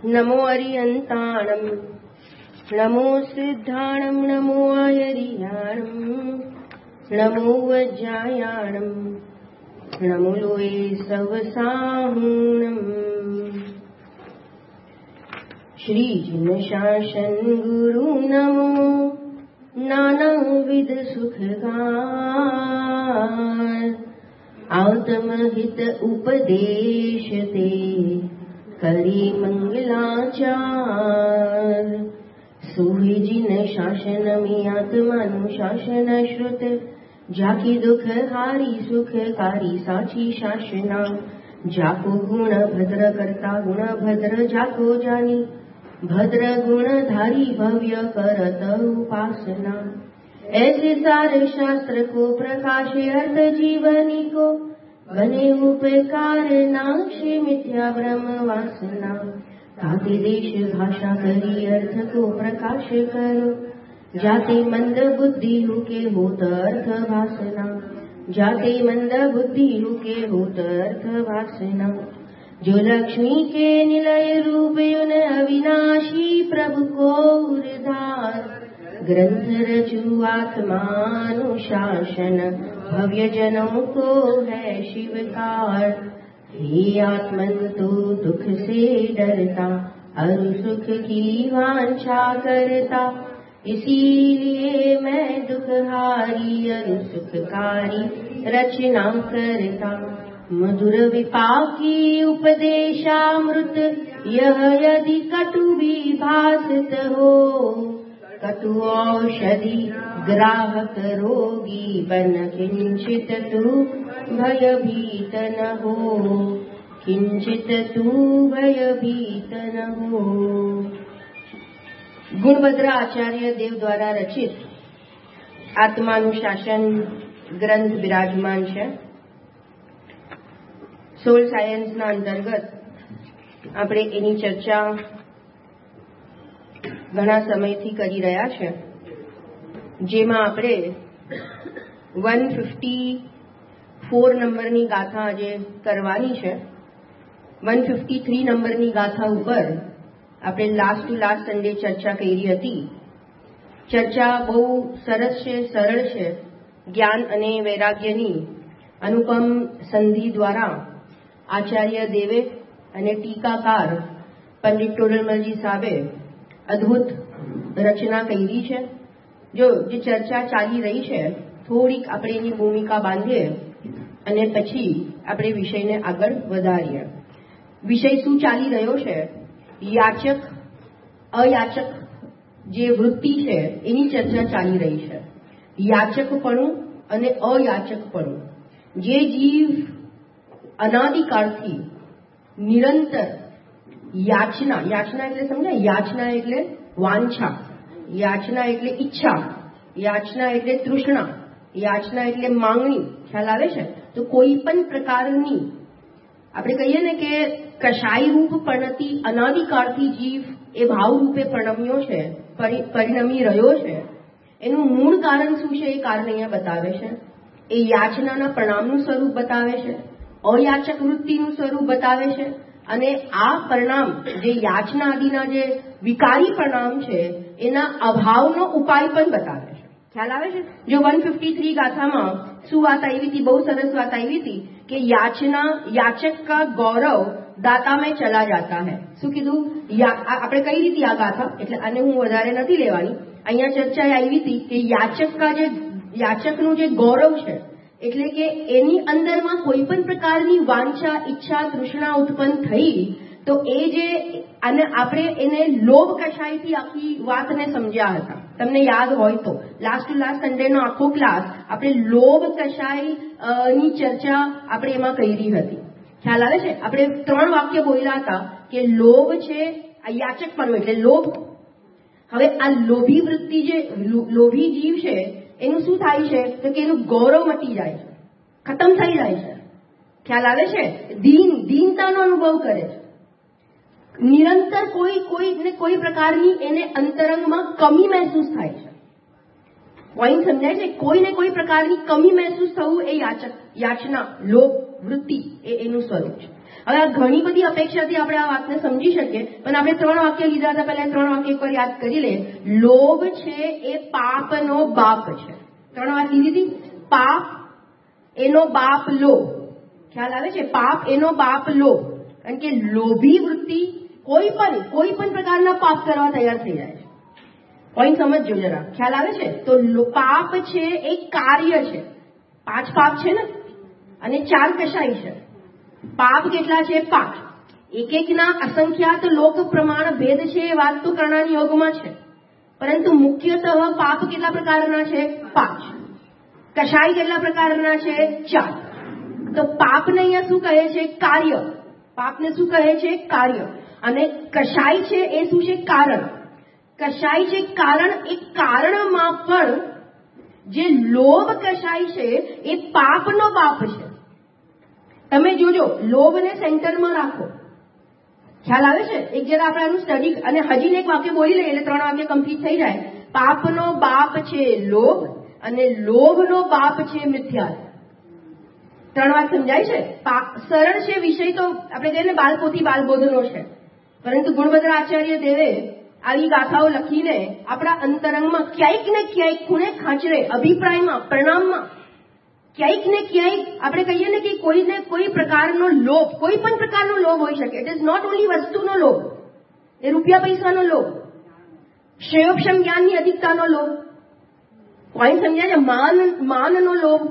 नमो अरियन्ताणम् नमो सिद्धाणम् नमो आयरियाणम् नमो वज्रायाणम् नमो लोये सवसाहुणम्। श्री जिन शासन गुरु नमो नानाविध सुखगार आत्महित उपदेश ते करी मंगलाचार। सोहे जिन शासन में आत्मानुशासन श्रुत जाकी दुख हारी सुखकारी साची शासना। जाको गुण भद्र करता गुण भद्र जाको जानी भद्र गुण धारी भव्य करत उपासना। ऐसे सारे शास्त्र को प्रकाशे अर्थ जीवनी को बने उपकार नाक्षे मिथ्या ब्रह्म वासना। ताते देश भाषा करी अर्थ को प्रकाश करो जाते मंद बुद्धि हुके होत अर्थ भासना। जाते मंद बुद्धि हुके होत अर्थ भासना। जो लक्ष्मी के निलय रूप उन अविनाशी प्रभु को उद्धार ग्रंथ रचु आत्मानुशासन भव्य जनों को है शिवकार। हे आत्मन तो दुख से डरता और सुख की वांछा करता इसीलिए मैं दुखहारी और सुखकारी रचना करता। मधुर विपाकी उपदेशामृत यह यदि कटु भी भासत हो कटु औषधि ग्राहक रोगी बन किंचित तू भयभीत न हो किंचित तू भयभीत न हो। गुणभद्र आचार्य देव द्वारा रचित आत्मानुशासन ग्रंथ विराजमान है। સોલ સાયન્સના અંતર્ગત આપણે એની ચર્ચા ઘણા સમયથી કરી રહ્યા છે, જેમાં આપણે 154 નંબરની ગાથા આજે કરવાની છે। 153 નંબરની ગાથા ઉપર આપણે લાસ્ટ ટુ લાસ્ટ સન્ડે ચર્ચા કરી હતી। ચર્ચા બહુ સરસ છે, સરળ છે। જ્ઞાન અને વૈરાગ્યની અનુપમ સંધિ દ્વારા આચાર્ય દેવે અને ટીકાકાર પંડિત ટોડરમલજી સાહેબે અદ્ભુત રચના કરી છે। જો જે ચર્ચા ચાલી રહી છે થોડીક આપણે એની ભૂમિકા બાંધીએ અને પછી આપણે વિષયને આગળ વધારીએ। વિષય શું ચાલી રહ્યો છે? યાચક અયાચક જે વૃત્તિ છે એની ચર્ચા ચાલી રહી છે। યાચકપણું અને અયાચકપણું। જે જીવ અનાદિકાળથી નિરંતર યાચના, યાચના એટલે સમજાય? યાચના એટલે વાંછા, યાચના એટલે ઈચ્છા, યાચના એટલે તૃષ્ણા, યાચના એટલે માંગણી। ખ્યાલ આવે છે? તો કોઈ પણ પ્રકારની આપણે કહીએ ને કે કશાય રૂપ પણતી અનાદિકાળથી જીવ એ ભાવ રૂપે પરણમ્યો છે, પરિણમી રહ્યો છે। એનું મૂળ કારણ શું છે એ કારણ અહીંયા બતાવે છે। એ યાચનાના પરિણામનું સ્વરૂપ બતાવે છે, અયાચક વૃત્તિનું સ્વરૂપ બતાવે છે અને આ પરિણામ જે યાચના આદિના જે વિકારી પરિણામ છે એના અભાવનો ઉપાય પણ બતાવે છે। ખ્યાલ આવે છે? જો 153 ગાથામાં શું વાત આવી હતી? બહુ સરસ વાત આવી હતી કે યાચના યાચક કા ગૌરવ દાતા में चला जाता है। શું કીધું? આપણે કઈ રીતે આ ગાથા, એટલે આને હું વધારે નથી લેવાની। અહીંયા ચર્ચા આવી હતી કે યાચકનું જે ગૌરવ છે એટલે કે એની અંદરમાં કોઈ પણ પ્રકારની વાંછા, ઈચ્છા, તૃષ્ણા ઉત્પન્ન થઈ તો એ જે અને આપણે એને લોભ કશાયથી આખી વાતને સમજ્યા હતા। તમને યાદ હોય તો લાસ્ટ ટુ લાસ્ટ સન્ડેનો આખો ક્લાસ આપણે લોભ કશાયની ચર્ચા આપણે એમાં કરી હતી। ખ્યાલ આવે છે? આપણે 3 વાક્ય બોલ્યા હતા કે લોભ છે, યાચકપણું એટલે લોભ। હવે આ લોભી વૃત્તિ જે લોભી જીવ છે એનું શું થાય છે તો કે એનું ગૌરવ મટી જાય છે, ખતમ થઈ જાય છે। ખ્યાલ આવે છે? દીનતાનો અનુભવ કરે છે। નિરંતર કોઈ પ્રકારની એને અંતરંગમાં કમી મહેસૂસ થાય છે। પોઈન્ટ સમજાય છે? કોઈને કોઈ પ્રકારની કમી મહેસૂસ થવું એ યાચના, લોભ વૃત્તિ એનું સ્વરૂપ છે। હવે આ ઘણી બધી અપેક્ષાથી આપણે આ વાતને સમજી શકીએ, પણ આપણે 3 વાક્ય લીધા હતા. પહેલા 3 વાક્ય એકવાર યાદ કરી લે. લોભ છે એ પાપનો બાપ છે. 3 વાત લીધી હતી. પાપ એનો બાપ લોભ. ખ્યાલ આવે છે? પાપ એનો બાપ લોભ. કારણ કે લોભી વૃત્તિ કોઈ પણ પ્રકારના પાપ કરવા તૈયાર થઈ જાય છે. પોઈન્ટ સમજજો જરા. ખ્યાલ આવે છે? તો પાપ છે એ કાર્ય છે. 5 પાપ છે ને, અને 4 કશાય છે. પાપ કેટલા છે? 5. એક-એકના અસંખ્યાત લોક પ્રમાણ ભેદ છે એ વાત તો કર્ણાની યોગમાં છે, પરંતુ મુખ્યતઃ પાપ કેટલા પ્રકારના છે? 5. કશાય કેટલા પ્રકારના છે? 4. તો પાપને અહીંયા શું કહે છે? કાર્ય. પાપને શું કહે છે? કાર્ય. અને કશાય છે એ શું છે? કારણ. કશાય છે કારણ. એ કારણમાં પણ જે લોભ કશાય છે એ પાપનો બાપ છે. તમે જોજો, લોભને સેન્ટરમાં રાખો. ખ્યાલ આવે છે? એક જરા આપણે આનું સ્ટડી, અને હજી એક વાક્ય બોલી લઈએ એટલે 3 વાક્ય કમ્પ્લીટ થઈ જાય. પાપનો બાપ છે લોભ, અને લોભનો બાપ છે મિથ્યા. 3 વાત સમજાય છે? સરળ છે વિષય, તો આપણે કહીએ ને બાલપોથી બાલબોધનો છે, પરંતુ ગુણભદ્ર આચાર્ય દેવે આવી ગાથાઓ લખીને આપણા અંતરંગમાં ક્યાંક ને ક્યાંક ખૂણે ખાંચરે અભિપ્રાયમાં, પરિણામમાં ક્યાંક ને ક્યાંક આપણે કહીએ ને કે કોઈને કોઈ પ્રકારનો લોભ, કોઈ પણ પ્રકારનો લોભ હોઈ શકે. ઇટ ઇઝ નોટ ઓનલી વસ્તુનો લોભ, એ રૂપિયા પૈસાનો લોભ, શ્રેયોક્ષમ જ્ઞાનની અધિકતાનો લોભ, પોઈન્ટ સમજાય છે? માનનો લોભ,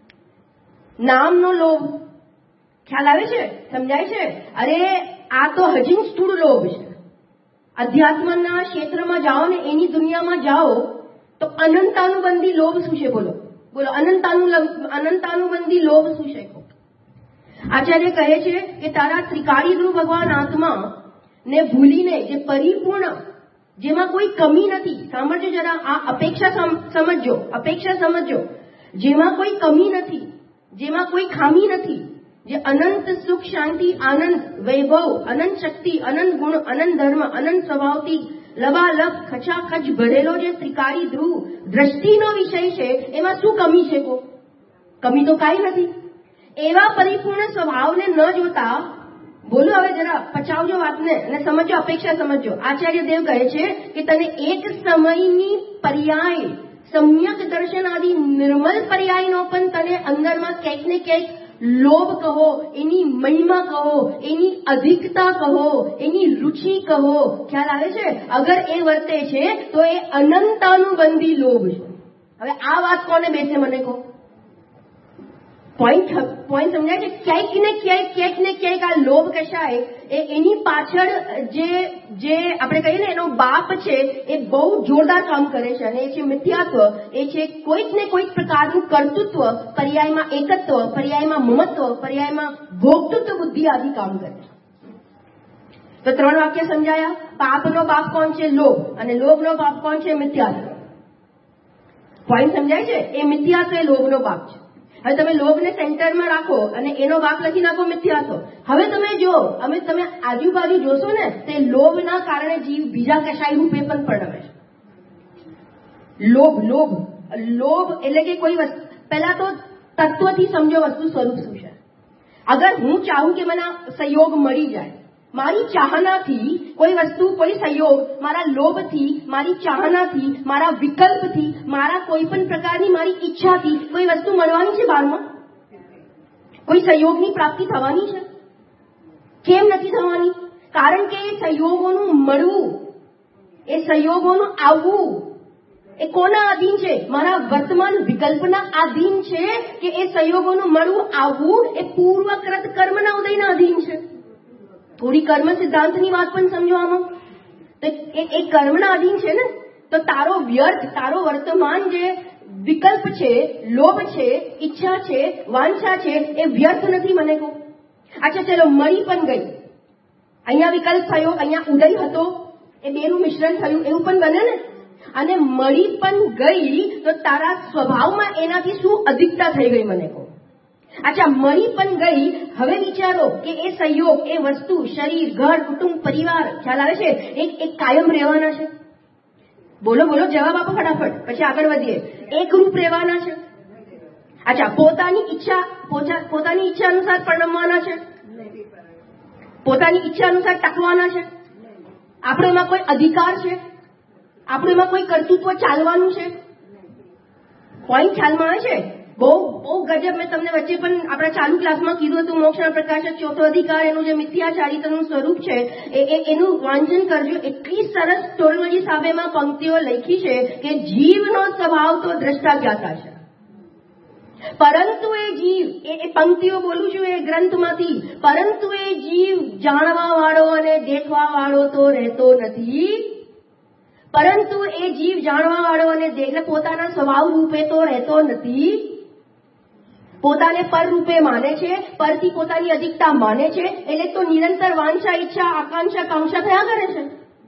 નામનો લોભ. ખ્યાલ આવે છે? સમજાય છે? અરે આ તો હજી સ્થૂળ લોભ છે. અધ્યાત્મના ક્ષેત્રમાં જાઓ ને, એની દુનિયામાં જાઓ તો અનંતાનુબંધી લોભ શું છે? બોલો અનંતાનુબંધી લોભ શું છે? આચાર્ય કહે છે કે તારા ત્રિકાળી ધ્રુવ ભગવાન આત્મા ને ભૂલીને જે પરિપૂર્ણ, જેમાં કોઈ કમી નથી. સાંભળજો જરા, આ અપેક્ષા સમજજો. જેમાં કોઈ કમી નથી, જેમાં કોઈ ખામી નથી, જે અનંત સુખ, શાંતિ, આનંદ, વૈભવ, અનંત શક્તિ, અનંત ગુણ, અનંત ધર્મ, અનંત સ્વભાવથી લબાલબ ખચાખચ ભરેલો જે ત્રિકાળી ધ્રુવ દ્રષ્ટિનો વિષય છે, એમાં શું કમી છે? કમી તો કાંઈ નથી. એવા પરિપૂર્ણ સ્વભાવને ન જોતા, બોલો હવે જરા પચાવજો વાતને અને સમજો, અપેક્ષા સમજો. આચાર્ય દેવ કહે છે કે તને એક સમયની પર્યાય, સમ્યક દર્શન આદિ નિર્મલ પર્યાયનો પણ તને અંદરમાં ક્યાંક ને ક્યાંક લોભ કહો, એની મહિમા કહો, એની અધિકતા કહો, એની રુચિ કહો. ખ્યાલ આવે છે? અગર એ વર્તે છે તો એ અનંતાનુબંધી લોભ છે. હવે આ વાત કોને બેસે મને કહો? પોઈન્ટ સમજાય છે? ક્યાંક ને ક્યાંક આ લોભ કશાય એની પાછળ જે આપણે કહીએ ને એનો બાપ છે, એ બહુ જોરદાર કામ કરે છે, અને એ છે મિથ્યાત્વ. એ છે કોઈક ને કોઈક પ્રકારનું કર્તૃત્વ, પર્યાયમાં એકત્વ, પર્યાયમાં મમત્વ, પર્યાયમાં ભોક્તૃત્વ બુદ્ધિ આદિ કામ કરે છે. તો 3 વાક્ય સમજાયા. પાપનો બાપ કોણ છે? લોભ. અને લોભનો બાપ કોણ છે? મિથ્યાત્વ. પોઈન્ટ સમજાય છે? એ મિથ્યાત્વ એ લોભનો બાપ છે. હવે તમે લોભને સેન્ટરમાં રાખો અને એનો બાપ લખી નાખો મિથ્યાત્વ. હવે તમે જો, તમે આજુબાજુ જોશો ને, તે લોભના કારણે જીવ બીજા કશાય રૂપે પણ પરિણમે છે. લોભ એટલે કે કોઈ વસ્તુ, પહેલા તો તત્વથી સમજો વસ્તુ સ્વરૂપ શું છે. અગર હું ચાહું કે મને સહયોગ મળી જાય, મારી ચાહનાથી કોઈ વસ્તુ, કોઈ સહયોગ, મારા લોભથી, મારી ચાહનાથી, મારા વિકલ્પથી, મારા કોઈ પણ પ્રકારની મારી ઈચ્છાથી કોઈ વસ્તુ મળવાની છે બહારમાં? કોઈ સહયોગની પ્રાપ્તિ થવાની છે? કેમ નથી થવાની? કારણ કે એ સહયોગોનું મળવું, એ સહયોગોનું આવવું એ કોના આધીન છે? મારા વર્તમાન વિકલ્પના આધીન છે કે એ સહયોગોનું મળવું, આવવું એ પૂર્વકૃત કર્મના ઉદયના આધીન છે? થોડી કર્મ સિદ્ધાંતની વાત પણ સમજો આમાં. તો એ કર્મના આધીન છે ને, તો તારો વ્યર્થ, તારો વર્તમાન જે વિકલ્પ છે, લોભ છે, ઈચ્છા છે, વાંછા છે, એ વ્યર્થ નથી મને કહો. અચ્છા ચલો, મળી પણ ગઈ, અહીંયા વિકલ્પ થયો, અહીંયા ઉદય હતો, એ બેનું મિશ્રણ થયું, એવું પણ બને ને. અને મળી પણ ગઈ તો તારા સ્વભાવમાં એનાથી શું અધિકતા થઈ ગઈ મને કહો. અચ્છા, મળી પણ ગઈ, હવે વિચારો કે એ સહયોગ, એ વસ્તુ, શરીર, ઘર, કુટુંબ, પરિવાર, ખ્યાલ આવે છે, એક કાયમ રહેવાના છે? બોલો જવાબ આપો ફટાફટ, પછી આગળ વધીએ. એકરૂપ રહેવાના છે? અચ્છા, પોતાની ઈચ્છા અનુસાર પરિણમવાના છે? પોતાની ઈચ્છા અનુસાર ટકવાના છે? આપણો એમાં કોઈ અધિકાર છે? આપણું એમાં કોઈ કર્તૃત્વ ચાલવાનું છે? પોઈન્ટ ખ્યાલમાં આવે છે? બહુ ગજબ. મેં તમને વચ્ચે પણ આપણા ચાલુ ક્લાસમાં કીધું હતું, મોક્ષના પ્રકાશક ચોથો અધિકાર, એનું જે મિથ્યાચારિતાનું સ્વરૂપ છે એનું વાંચન કરજો. એટલી સરસ સ્ટોરીઓજી સાહેબેમાં પંક્તિઓ લખી છે કે જીવનો સ્વભાવ તો દ્રષ્ટા જ્ઞાતા છે, પરંતુ એ જીવ, એ પંક્તિઓ બોલું છું એ ગ્રંથમાંથી, પરંતુ એ જીવ જાણવા વાળો અને દેખવા વાળો તો રહેતો નથી. પરંતુ એ જીવ જાણવા વાળો અને એટલે પોતાના સ્વભાવ રૂપે તો રહેતો નથી. પોતાને પર રૂપે માને છે, પરથી પોતાની અધિકતા માને છે, એટલે તો નિરંતર વાંછા, ઈચ્છા, આકાંક્ષા, કાંક્ષા થયા કરે છે.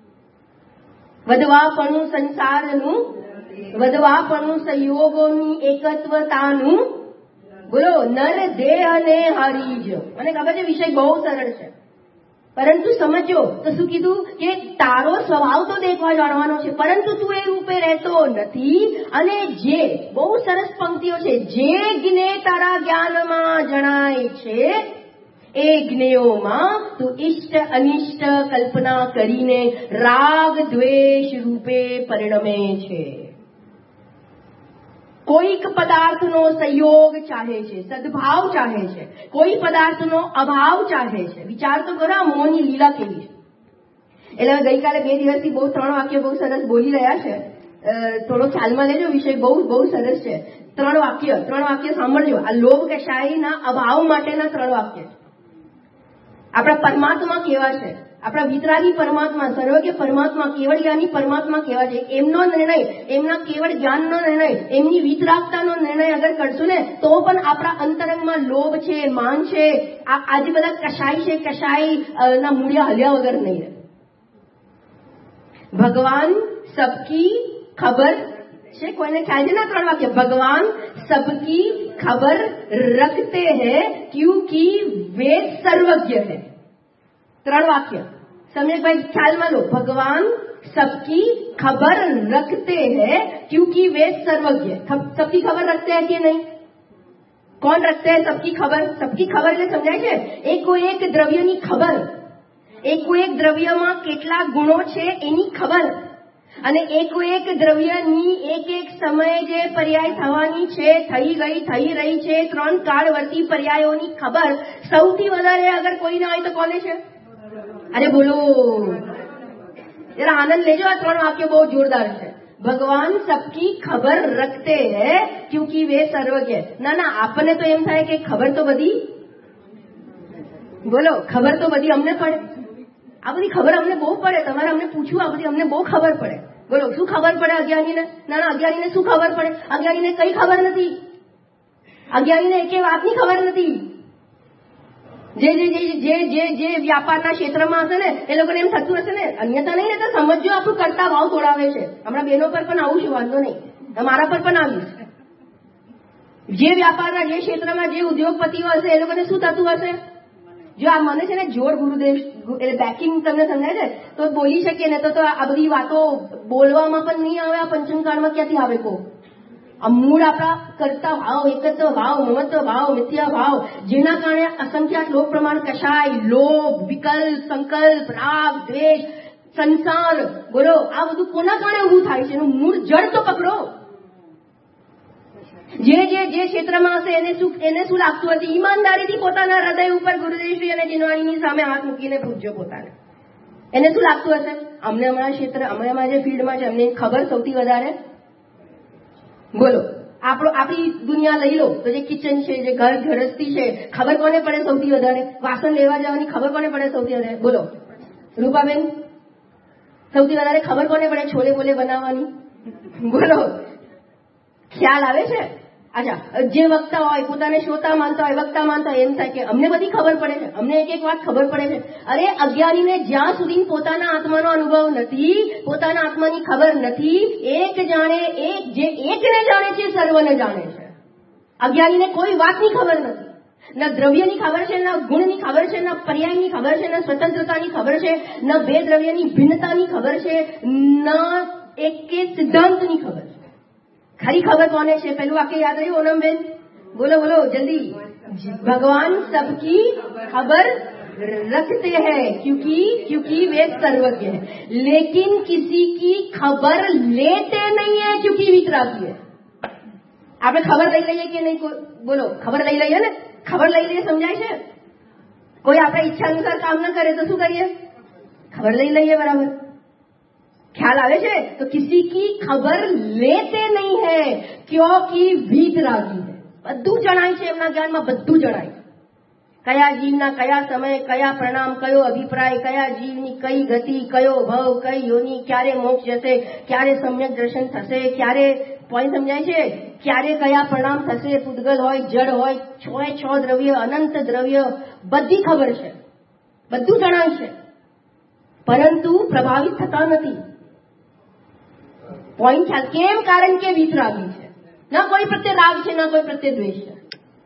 વધવાપણું સંસારનું, વધવાપણું સંયોગોની એકત્વતાનું, બોલો, નર દેહ અને હરિજ. મને ખબર છે વિષય બહુ સરળ છે, પરંતુ સમજો તો શું કીધું કે તારો સ્વભાવ તો દેખવા જાણવાનો છે, પરંતુ તું એ રૂપે રહેતો નથી. અને જે બહુ સરસ પંક્તિઓ છે, જે જ્ઞે તારા જ્ઞાનમાં જણાય છે એ જ્ઞેયોમાં તું ઇષ્ટ અનિષ્ટ કલ્પના કરીને રાગ દ્વેષ રૂપે પરિણમે છે. કોઈક પદાર્થનો સંયોગ ચાહે છે, સદભાવ ચાહે છે, કોઈ પદાર્થનો અભાવ ચાહે છે. વિચાર તો કરો આ મોહની લીલા કેવી છે. એટલે ગઈકાલે 2 દિવસથી બહુ 3 વાક્યો બહુ સરસ બોલી રહ્યા છે. થોડો ખ્યાલમાં લેજો, વિષય બહુ સરસ છે. 3 વાક્ય સાંભળજો. આ લોભ કશાયના અભાવ માટેના 3 વાક્ય છે. આપણા પરમાત્મા કેવા છે, આપણા વિતરાગી પરમાત્મા, સર્વજ્ઞ પરમાત્મા, કેવળ જ્ઞાની પરમાત્મા કેવા છે, એમનો નિર્ણય, એમના કેવળ જ્ઞાનનો નિર્ણય, એમની વિતરાગતાનો નિર્ણય અગર કરશું ને તો પણ આપણા અંતરંગમાં લોભ છે, માન છે, આજે બધા કશાય છે, કશાય ના મૂળિયા હલ્યા વગર નહીં રહે. ભગવાન સબકી ખબર છે. કોઈને ખ્યાલ છે ના 3 વાક્ય? ભગવાન सबकी खबर रखते हैं क्योंकि वे सर्वज्ञ है. 3 वाक्य समझे भाई, ख्याल में लो. भगवान सबकी खबर रखते हैं क्योंकि वे सर्वज्ञ. सबकी खबर रखते हैं कि नहीं? कौन रखते हैं सबकी खबर? सबकी खबर એટલે સમજાય છે એકો એક દ્રવ્યની ખબર, એકો એક દ્રવ્યમાં કેટલા ગુણો છે એની ખબર, અને એકો એક દ્રવ્યની એક એક સમયે જે પર્યાય થવાની છે, થઈ ગઈ, થઈ રહી છે, 3 કાળવર્તી પર્યાયોની ખબર સૌથી વધારે અગર કોઈને હોય તો કોને છે? અરે બોલો, જરા આનંદ લેજો. આ 3 વાક્યો બહુ જોરદાર છે. ભગવાન સબકી ખબર રખતે હૈ ક્યોંકि વે સર્વજ્ઞ. ના, આપણને તો એમ થાય કે ખબર તો બધી, બોલો, ખબર તો બધી અમને પડે. આ બધી ખબર અમને બહુ પડે. તમારે અમને પૂછવું, આ બધી અમને બહુ ખબર પડે. બોલો, શું ખબર પડે અજ્ઞાનીને? ના, અજ્ઞાનીને શું ખબર પડે? અજ્ઞાનીને કઈ ખબર નથી. અજ્ઞાનીને એકે વાતની ખબર નથી. જે વ્યાપારના ક્ષેત્રમાં હશે ને એ લોકોને એમ થતું હશે ને, અન્યતા નહીં ને તો સમજો આપણું કરતા ભાવ તોડાવે છે. હમણાં બહેનો પર પણ આવું છું, વાંધો નહીં, મારા પર પણ આવીશ. જે વ્યાપારના, જે ક્ષેત્રમાં જે ઉદ્યોગપતિઓ હશે એ લોકોને શું થતું હશે? જો આ મને છે ને જોર ગુરુદેવ એટલે બેકિંગ તમને સમજાય છે તો બોલી શકીએ ને, તો આ બધી વાતો બોલવામાં પણ નહીં આવે. આ પંચમકાળમાં ક્યાંથી આવે? કો આ મૂળ આપણા કરતા ભાવ, એકત્વ ભાવ, મમત્વ ભાવ, મિથ્યા ભાવ, જેના કારણે અસંખ્યાત લોક પ્રમાણ, કશાય, લોભ, વિકલ્પ, સંકલ્પ, રાગ, દ્વેષ, સંસાર, બોલો, આ બધું કોના કારણે ઊભું થાય છે? એનું મૂળ જડ તો પકડો. જે ક્ષેત્રમાં હશે એને શું લાગતું હશે? ઈમાનદારીથી પોતાના હૃદય ઉપર ગુરુદેવશ્રી અને જીનવાણીની સામે હાથ મૂકીને પૂછજો પોતાને. એને શું લાગતું હશે? અમને અમારા ક્ષેત્ર, અમારા જે ફિલ્ડમાં છે અમને ખબર સૌથી વધારે. બોલો, આપણી દુનિયા લઈ લો તો જે કિચન છે, જે ઘર ગૃહસ્થી છે, ખબર કોને પડે સૌથી વધારે? વાસણ લેવા જવાની ખબર કોને પડે સૌથી વધારે? બોલો રૂપાબેન, સૌથી વધારે ખબર કોને પડે છોલે બોલે બનાવવાની? બોલો, ખ્યાલ આવે છે? અચ્છા, જે વક્તા હોય, પોતાને શ્રોતા માનતા હોય, વક્તા માનતા હોય, એમ થાય કે અમને બધી ખબર પડે છે, અમને એક વાત ખબર પડે છે. અરે અજ્ઞાનીને જ્યાં સુધી પોતાના આત્માનો અનુભવ નથી, પોતાના આત્માની ખબર નથી, એક જાણે, જે એકને જાણે છે સર્વને જાણે છે. અજ્ઞાનીને કોઈ વાતની ખબર નથી. ન દ્રવ્યની ખબર છે, ન ગુણની ખબર છે, ન પર્યાયની ખબર છે, ન સ્વતંત્રતાની ખબર છે, ન બે દ્રવ્યની ભિન્નતાની ખબર છે, ન એક સિદ્ધાંતની ખબર છે. ખરી ખબર કોને છે? પેલું વાક્ય યાદ રહ્યું ઓનમબેન? બોલો જલ્દી. ભગવાન સબકી ખબર रखते हैं क्योंकि वे सर्वज्ञ हैं, लेकिन किसी की खबर लेते नहीं है क्योंकि वीतरागी है। આપણે ખબર લઈ લઈએ કે નહીં? બોલો, ખબર લઈ લઈએ ને? ખબર લઈ લઈએ સમજાય છે? કોઈ આપણે ઈચ્છા અનુસાર કામ ન કરે તો શું કરીએ? ખબર લઈ લઈએ, બરાબર? ખ્યાલ આવે છે? તો કિસી की खबर लेते नहीं है क्योंकि वीतरागी है। બધું જણાય છે એમના જ્ઞાનમાં, બધું જણાય છે. કયા જીવના કયા સમય, કયા પ્રણામ, કયો અભિપ્રાય, કયા જીવની કઈ ગતિ, કયો ભવ, કઈ યોની, ક્યારે મોક્ષ જશે, ક્યારે સમ્યક દર્શન થશે, ક્યારે પોઈન્ટ સમજાય છે, ક્યારે કયા પ્રણામ થશે, પૂતગલ હોય, જડ હોય, છ દ્રવ્ય, અનંત દ્રવ્ય, બધી ખબર છે, બધું જણાય છે, પરંતુ પ્રભાવિત થતા નથી. પોઈન્ટ ખ્યાલ કેમ? કારણ કે વીતરાગી છે. ના કોઈ પ્રત્યે રાગ છે, ના કોઈ પ્રત્યે દ્વેષ છે,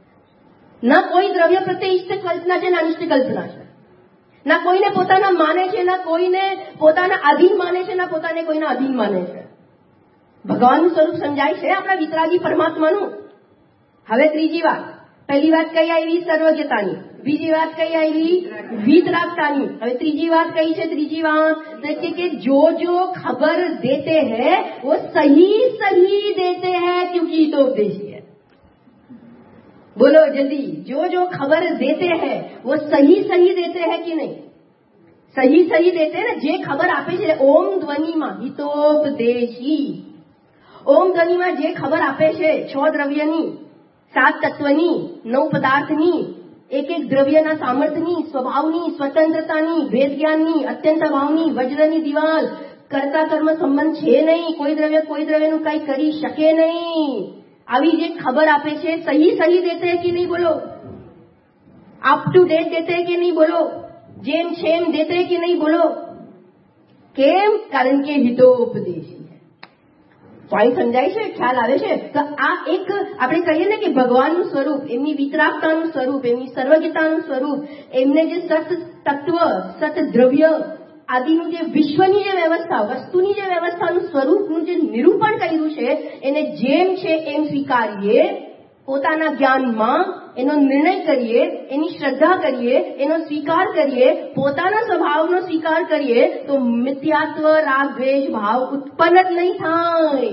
ના કોઈ દ્રવ્ય પ્રત્યે ઈષ્ટ કલ્પના છે, ના અનિષ્ટ કલ્પના છે, ના કોઈને પોતાના માને છે, ના કોઈને પોતાના આધીન માને છે, ના પોતાને કોઈના આધીન માને છે. ભગવાનનું સ્વરૂપ સમજાય છે આપણા વિતરાગી પરમાત્માનું. હવે ત્રીજી વાત, પહેલી વાત કઈ આવી? સર્વજ્ઞતાની. બીજી વાત કઈ આવી? વીતરાગતાની. હવે ત્રીજી વાત કઈ છે? ત્રીજી વાત કે जो खबर देते हैं वो सही देते हैं क्योंकि तो उपदेशी है. बोलो जल्दी, जो खबर देते हैं वो सही देते हैं कि नहीं? सही देते हैं. જે ખબર આપે છે ઓમ ધ્વનિમાં હિતોપદેશી, ઓમ ધ્વનિમાં જે ખબર આપે છે 6 દ્રવ્યની, 7 તત્વની, 9 પદાર્થની, એક દ્રવ્યના સામર્થ્યની, સ્વભાવની, સ્વતંત્રતાની, ભેદ જ્ઞાનની, અત્યંત ભાવની, વજ્રની દિવાલ, કર્તા કર્મ સંબંધ છે નહીં, કોઈ દ્રવ્યનું કઈ કરી શકે નહીં, આવી જે ખબર આપે છે સહી દેતે કે નહીં? બોલો. અપ ટુ ડેટ દેતે કે નહીં? બોલો. જેમ છે એમ દેતે કે નહીં? બોલો. કેમ? કારણ કે હિતોપદેશી. પોઈન્ટ સમજાય છે? ખ્યાલ આવે છે? તો આ એક આપણે કહીએ ને કે ભગવાનનું સ્વરૂપ, એમની વિતરાગતાનું સ્વરૂપ, એમની સર્વજ્ઞતાનું સ્વરૂપ, એમને જે સત તત્વ, સત દ્રવ્ય આદિનું જે વિશ્વની જે વ્યવસ્થા, વસ્તુની જે વ્યવસ્થાનું સ્વરૂપનું જે નિરૂપણ કર્યું છે, એને જેમ છે એમ સ્વીકારીએ, પોતાના જ્ઞાનમાં એનો નિર્ણય કરીએ, એની શ્રદ્ધા કરીએ, એનો સ્વીકાર કરીએ, પોતાના સ્વભાવનો સ્વીકાર કરીએ, તો મિથ્યાત્વ, રાગ, દ્વેષ ભાવ ઉત્પન્ન જ નહીં થાય.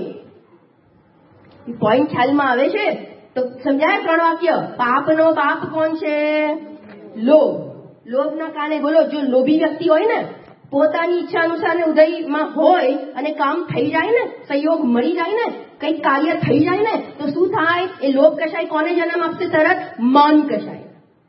પોઈન્ટ ખ્યાલમાં આવે છે? તો સમજાય 3 વાક્ય. પાપનો બાપ કોણ છે? લોભ. લોભના કારણે, બોલો, જો લોભી વ્યક્તિ હોય ને, પોતાની ઈચ્છા અનુસાર ઉદયમાં હોય અને કામ થઈ જાય ને, સહયોગ મળી જાય ને, કંઈક કાર્ય થઈ જાય ને, તો શું થાય? એ લોભ કશાય કોને જન્મ આપશે? તરત માન કશાય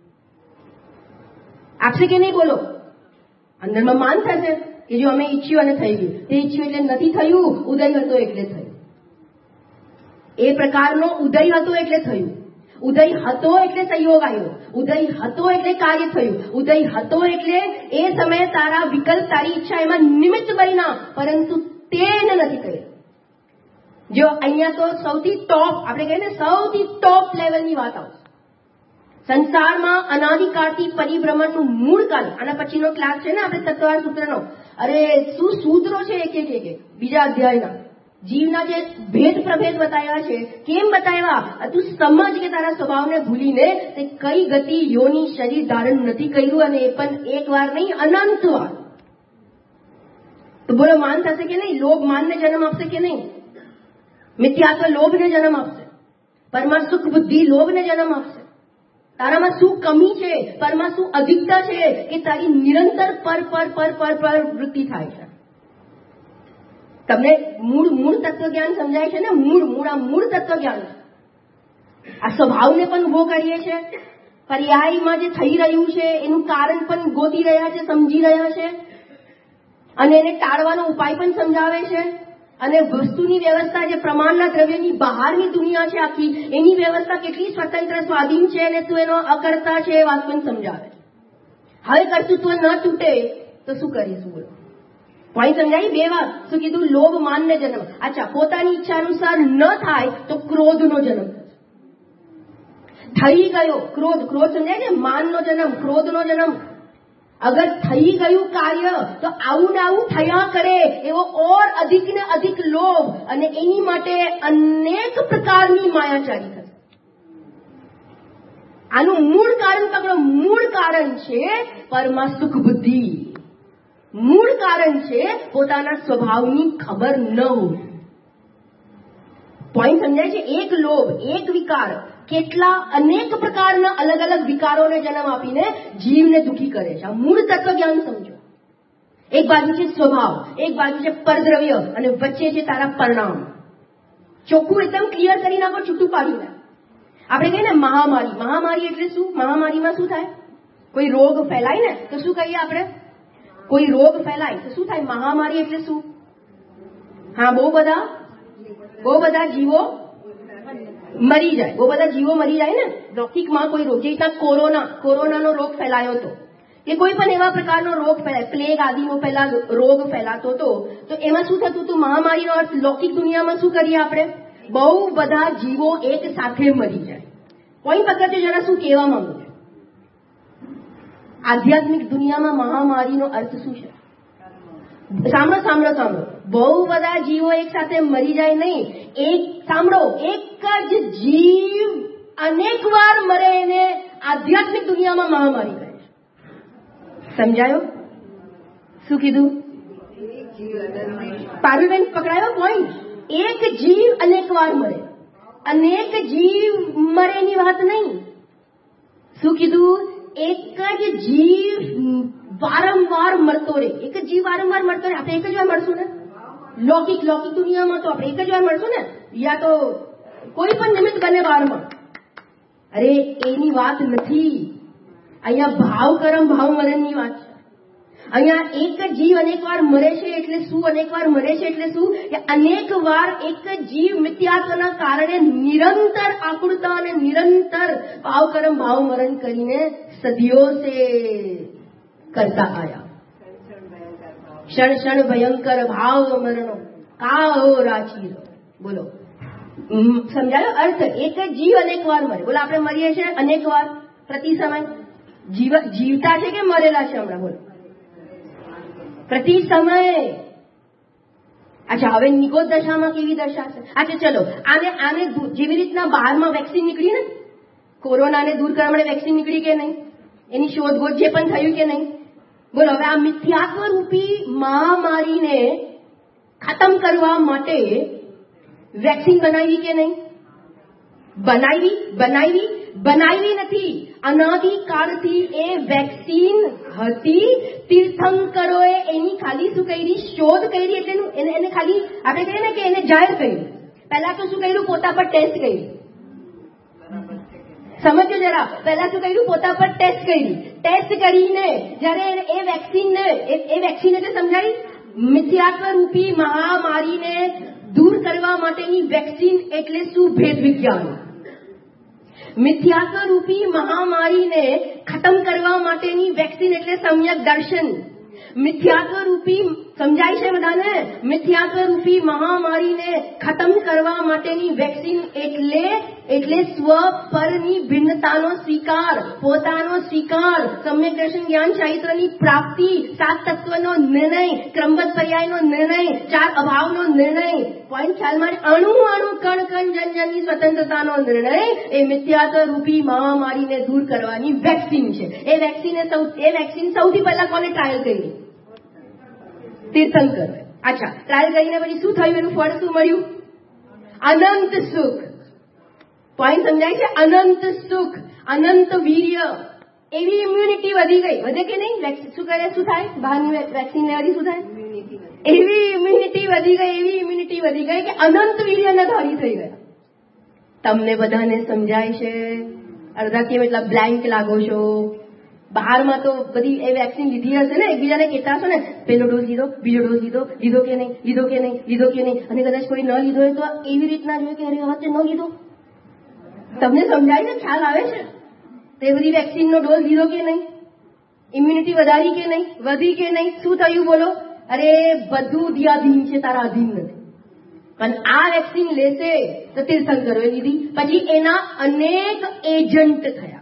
આપશે કે નહીં? બોલો. અંદરમાં માન થશે કે જો અમે ઈચ્છ્યું અને થઈ ગયું, તે ઈચ્છ્યું એટલે નથી થયું, ઉદય હતો એટલે થયું. એ પ્રકારનો ઉદય હતો એટલે થયું. ઉદય હતો એટલે સહયોગ આવ્યો, ઉદય હતો એટલે કાર્ય થયું, ઉદય હતો એટલે એ સમયે તારા વિકલ્પ, તારી ઈચ્છા એમાં નિમિત્ત બન્યા, પરંતુ તેને નથી કર્યું. જો અહીંયા તો સૌથી ટોપ, આપણે કહીએ ને સૌથી ટોપ લેવલની વાત આવશે. સંસારમાં અનાદિકાળથી પરિભ્રમણનું મૂળ કાલ, આના પછીનો ક્લાસ છે ને આપણે તત્વવાર સૂત્રનો, અરે શું સૂત્રો છે એક બીજા અધ્યાયના, જીવના જે ભેદ પ્રભેદ બતાવ્યા છે, કેમ બતાવ્યા? તું સમજ કે તારા સ્વભાવને ભૂલીને તે કઈ ગતિ, યોની, શરીર ધારણ નથી કર્યું, અને એ પણ એક વાર નહીં, અનંત વાર. તો બોલો, માન થશે કે નહીં? લોભ માનને જન્મ આપશે કે નહીં? મિથ્યાત્વ લોભને જન્મ આપશે. પરમાં સુખ બુદ્ધિ લોભને જન્મ આપશે. તારામાં શું કમી છે, પરમાં શું અધિકતા છે કે તારી નિરંતર પર વૃત્તિ થાય છે. તમને મૂળ તત્વજ્ઞાન સમજાય છે ને? મૂળ તત્વજ્ઞાન. આ સ્વભાવને પણ ઉભો કરીએ છીએ, પર્યાયમાં જે થઈ રહ્યું છે એનું કારણ પણ ગોતી રહ્યા છે, સમજી રહ્યા છે, અને એને ટાળવાનો ઉપાય પણ સમજાવે છે, અને વસ્તુની વ્યવસ્થા જે પ્રમાણના દ્રવ્યની બહારની દુનિયા છે આખી, એની વ્યવસ્થા કેટલી સ્વતંત્ર, સ્વાધીન છે, અને તું એનો અકર્તા છે એ વાત પણ સમજાવે. હવે કર્તૃત્વ ન તૂટે તો શું કરીશું? બોલો. પોઈન્ટ સમજાય? 2 વાત. શું કીધું? લોભ માનને જન્મ. અચ્છા, પોતાની ઈચ્છા અનુસાર ન થાય તો ક્રોધનો જન્મ થઈ ગયો. ક્રોધ સમજાય ને? માનનો જન્મ, ક્રોધનો જન્મ. અગર થઈ ગયું કાર્ય તો આવું ને આવું થયા કરે એવો ઓર અધિક ને અધિક લોભ, અને એની માટે અનેક પ્રકારની માયાચારી થશે. આનું મૂળ કારણ પકડો. મૂળ કારણ છે પરમાં સુખ બુદ્ધિ. મૂળ કારણ છે પોતાના સ્વભાવની ખબર ન હોય. પોઈન્ટ સમજાય છે? એક લોભ, એક વિકાર કેટલા અનેક પ્રકારના અલગ અલગ વિકારોને જન્મ આપીને જીવને દુઃખી કરે છે. આ મૂળ તત્વજ્ઞાન સમજો. એક બાજુ છે સ્વભાવ, એક બાજુ છે પરદ્રવ્ય અને વચ્ચે છે તારા પરિણામ. ચોખ્ખું એકદમ ક્લિયર કરી નાખો, છૂટું પાડી નાખો. આપણે કહીએ ને મહામારી. મહામારી એટલે શું? મહામારીમાં શું થાય? કોઈ રોગ ફેલાય ને તો શું કહીએ આપણે? કોઈ રોગ ફેલાય તો શું થાય? મહામારી એટલે શું? હા, બહુ બધા જીવો મરી જાય. બહુ બધા જીવો મરી જાય ને લૌકિકમાં. કોઈ રોગ, જે રીતના કોરોનાનો રોગ ફેલાયો હતો કે કોઈ પણ એવા પ્રકારનો રોગ ફેલાય, પ્લેગ આદિનો પહેલા રોગ ફેલાતો હતો, તો એમાં શું થતું હતું? મહામારીનો અર્થ લૌકિક દુનિયામાં શું કરીએ આપણે? બહુ બધા જીવો એક સાથે મરી જાય. પોઈન્ટ પકડજો જરા, શું કહેવા માંગુ છું. આધ્યાત્મિક દુનિયામાં મહામારીનો અર્થ શું છે? સાંભળો. બહુ બધા જીવો એક સાથે મરી જાય નહીં. સાંભળો, એક જ જીવ અનેક વાર મરે એને આધ્યાત્મિક દુનિયામાં મહામારી કહે છે. સમજાયો શું કીધું? પારુલબેન પકડાયો પોઈન્ટ? એક જીવ અનેક વાર મરે. અનેક જીવ મરેની વાત નહીં. શું કીધું? એક જ જીવ વારંવાર મરતો રહે. એક જ જીવ વારંવાર મરતો રહે. આપણે એક જ વાર મળશું ને લૌકિક દુનિયામાં? તો આપણે એક જ વાર મળશું ને, યા તો કોઈ પણ નિમિત્ત બને વારમાં. અરે એની વાત નથી. અહીંયા ભાવ કરમ ભાવ મરણની વાત છે. અહીંયા એક જીવ અનેક વાર મરે છે એટલે શું? અનેક વાર મરે છે એટલે શું? કે અનેક વાર એક જીવ મિથ્યાત્વના કારણે નિરંતર આકુળતા અને નિરંતર ભાવ કરમ ભાવ મરણ કરીને સદીઓ સે કરતા આયા. ક્ષણ ક્ષણ ભયંકર ભાવ મરણો કાહો રાચી. બોલો, સમજાયો અર્થ? એક જ જીવ અનેક વાર મરે. બોલો, આપણે મરીએ છીએ અનેક વાર પ્રતિ સમય. જીવતા છે કે મરેલા છે હમણાં? બોલો, પ્રતિ સમય. અચ્છા, હવે નિગોદ દશામાં કેવી દશા છે? અચ્છા ચલો, આને જેવી રીતના બહારમાં વેક્સિન નીકળી ને, કોરોનાને દૂર કરવા માટે વેક્સિન નીકળી કે નહીં? એની શોધખોળ જે પણ થયું કે નહીં? બોલો, હવે આ મિથ્યાત્વ રૂપી મહામારીને ખતમ કરવા માટે વેક્સિન બનાવી કે નહીં? બનાવી નથી. અનાદિકાળથી એ વેક્સિન હતી. તીર્થંકરોએ એની ખાલી શું કરી? શોધ કરી. એટલે એને ખાલી આપણે કહીએ ને કે એને જાહેર કર્યું. પહેલા તો શું કર્યું? પોતા પર ટેસ્ટ કરી. સમજો જરા. પહેલા શું કર્યું? પોતા પર ટેસ્ટ કરી. ટેસ્ટ કરીને જયારે એ વેક્સિન એટલે સમજાય, મિથ્યાત્વ રૂપી મહામારીને દૂર કરવા માટેની વેક્સિન એટલે શું? ભેદ વિજ્ઞાન. મિથ્યાત્વ રૂપી મહામારીને ખતમ કરવા માટેની વેક્સિન એટલે સમ્યક દર્શન. મિથ્યાત્વ રૂપી, સમજાય છે બધાને? મિથ્યાત્વ રૂપી મહામારીને ખતમ કરવા માટેની વેક્સિન એટલે સ્વ પરની ભિન્નતાનો સ્વીકાર, પોતાનો સ્વીકાર, સમ્યક દર્શન જ્ઞાન ચારિત્રની પ્રાપ્તિ, સાત તત્વનો નિર્ણય, ક્રમબદ્ધ પર્યાયનો નિર્ણય, ચાર અભાવનો નિર્ણય. પોઈન્ટ ખ્યાલમાં? અણુ કણ જનની સ્વતંત્રતાનો નિર્ણય એ મિથ્યાત્વ રૂપી મહામારીને દૂર કરવાની વેક્સિન છે. એ વેક્સિન સૌથી પહેલા કોને ટ્રાયલ કરી? તીર્થંકર. અચ્છા, ટ્રાયલ કરીને પછી શું થયું? એનું ફળ શું મળ્યું? અનંત સુખ. પોઈન્ટ સમજાય છે? અનંત સુખ, અનંત વીર્ય. એવી ઇમ્યુનિટી વધી ગઈ. વધે કે નહીં? શું કરે? શું થાય? બહારની વેક્સિન લેવાથી શું થાય? એવી ઇમ્યુનિટી વધી ગઈ કે અનંત વીર્યના ધારી થઈ ગયા. તમને બધાને સમજાય છે? અડધા કેમ એટલા બ્લેન્ક લાગો છો? બહારમાં તો બધી એ વેક્સિન લીધી હશે ને, એકબીજાને કહેતા હશો ને, પેલો ડોઝ લીધો, બીજો ડોઝ લીધો કે નહીં. અને કદાચ કોઈ ન લીધો હોય તો એવી રીતના જોઈએ કે અરે વખતે ન લીધો. તમને સમજાય છે? ખ્યાલ આવે છે? તે બધી વેક્સિનનો ડોઝ લીધો કે નહીં? ઇમ્યુનિટી વધારી કે નહીં? વધી કે નહીં? શું થયું બોલો? અરે બધું દિયાધીન છે, તારા અધીન નથી. પણ આ વેક્સિન લેશે તો તીર્થંકરોએ લીધી, પછી એના અનેક એજન્ટ થયા.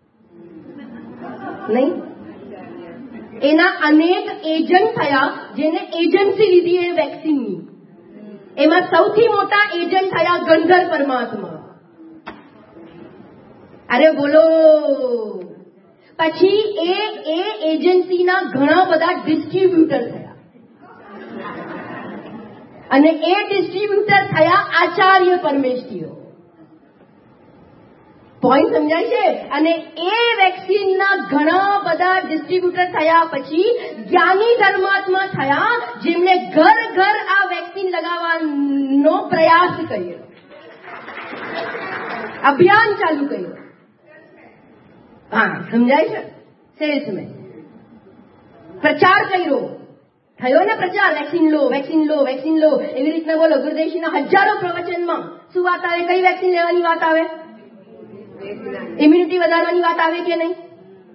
નહીં? એના અનેક એજન્ટ થયા, જેને એજન્સી લીધી એ વેક્સિનની. એમાં સૌથી મોટા એજન્ટ થયા ગંધર પરમાત્મા. અરે બોલો. પછી એ એજન્સીના ઘણા બધા ડિસ્ટ્રીબ્યુટર થયા અને એ ડિસ્ટ્રીબ્યુટર થયા આચાર્ય પરમેષ્ઠીઓ. પોઈન્ટ સમજાય છે? અને એ વેક્સિનના ઘણા બધા ડિસ્ટ્રીબ્યુટર થયા પછી જ્ઞાની ધર્માત્મા થયા જેમણે ઘર ઘર આ વેક્સિન લગાવવાનો પ્રયાસ કર્યો, અભિયાન ચાલુ કર્યું. હા, સમજાય છે? સેલ્સમેન પ્રચાર કર્યો, થયો ને પ્રચાર, વેક્સિન લો, વેક્સિન લો, વેક્સિન લો, એવી રીતના બોલો. ગુરુદેવજીના હજારો પ્રવચનમાં શું વાત આવે? કઈ વેક્સિન લેવાની વાત આવે? ઇમ્યુનિટી વધારવાની વાત આવે કે નહીં?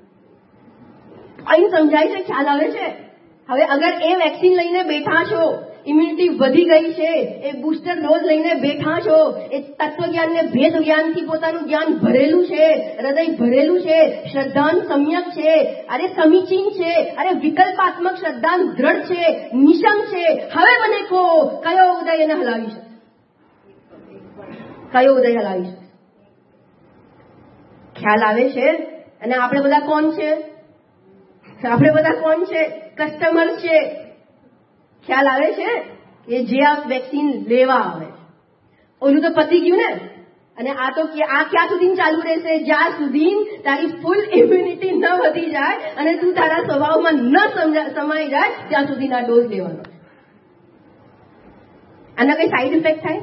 અહીં સમજાય છે? ખ્યાલ આવે છે? હવે અગર એ વેક્સિન લઈને બેઠા છો, ઇમ્યુનિટી વધી ગઈ છે, એ બુસ્ટર ડોઝ લઈને બેઠા છો, એ તત્વજ્ઞાન ને ભેદ જ્ઞાનથી પોતાનું જ્ઞાન ભરેલું છે, હૃદય ભરેલું છે, શ્રદ્ધાન સમ્યક છે, અરે સમીચીન છે, અરે વિકલ્પાત્મક શ્રદ્ધાન દ્રઢ છે, નિશંક છે. હવે મને કહો, કયો ઉદય એને હલાવી શકે? કયો ઉદય હલાવી શકે? ખ્યાલ આવે છે? અને આપણે બધા કોણ છે? આપણે બધા કોણ છે? કસ્ટમર છે. ખ્યાલ આવે છે? એ જે આ વેક્સિન લેવા આવે, ઓલું તો પતી ગયું ને. અને આ તો આ ક્યાં સુધી ચાલુ રહેશે? જ્યાં સુધી તારી ફૂલ ઇમ્યુનિટી ન વધી જાય અને તું તારા સ્વભાવમાં ન સમાઈ જાય ત્યાં સુધી આ ડોઝ લેવાનો. આના કઈ સાઈડ ઇફેક્ટ થાય?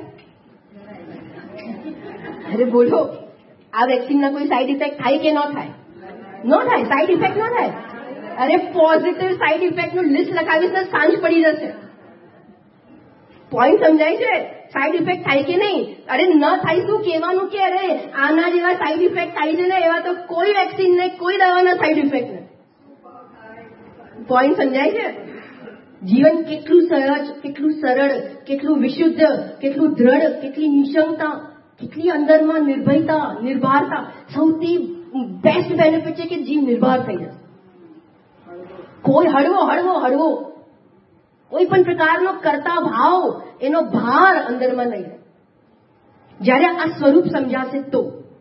અરે બોલો, આ વેક્સિનના કોઈ સાઈડ ઇફેક્ટ થાય કે ન થાય? ન થાય. સાઈડ ઇફેક્ટ ન થાય. અરે પોઝિટિવ સાઈડ ઇફેક્ટનું લિસ્ટ લખાવીશ તો સાંજ પડી જશે. પોઈન્ટ સમજાય છે? સાઈડ ઇફેક્ટ થાય કે નહીં? અરે ન થાય શું કહેવાનું કે અરે આના જેવા સાઈડ ઇફેક્ટ થાય છે ને, એવા તો કોઈ વેક્સિન નહીં, કોઈ દવાના સાઈડ ઇફેક્ટ નહીં. પોઈન્ટ સમજાય છે? જીવન કેટલું સહજ, કેટલું સરળ, કેટલું વિશુદ્ધ, કેટલું દ્રઢ, કેટલી નિશંકતા, કેટલી અંદરમાં નિર્ભયતા, નિર્ભારતા. સૌથી બેસ્ટ બેનિફિટ છે કે જીવ નિર્ભર થઈ જશે. કોઈ હળવો હળવો હળવો કોઈ પણ પ્રકારનો કરતા ભાવ, એનો ભાર અંદરમાં નહીં રહે. જ્યારે આ સ્વરૂપ સમજાશે તો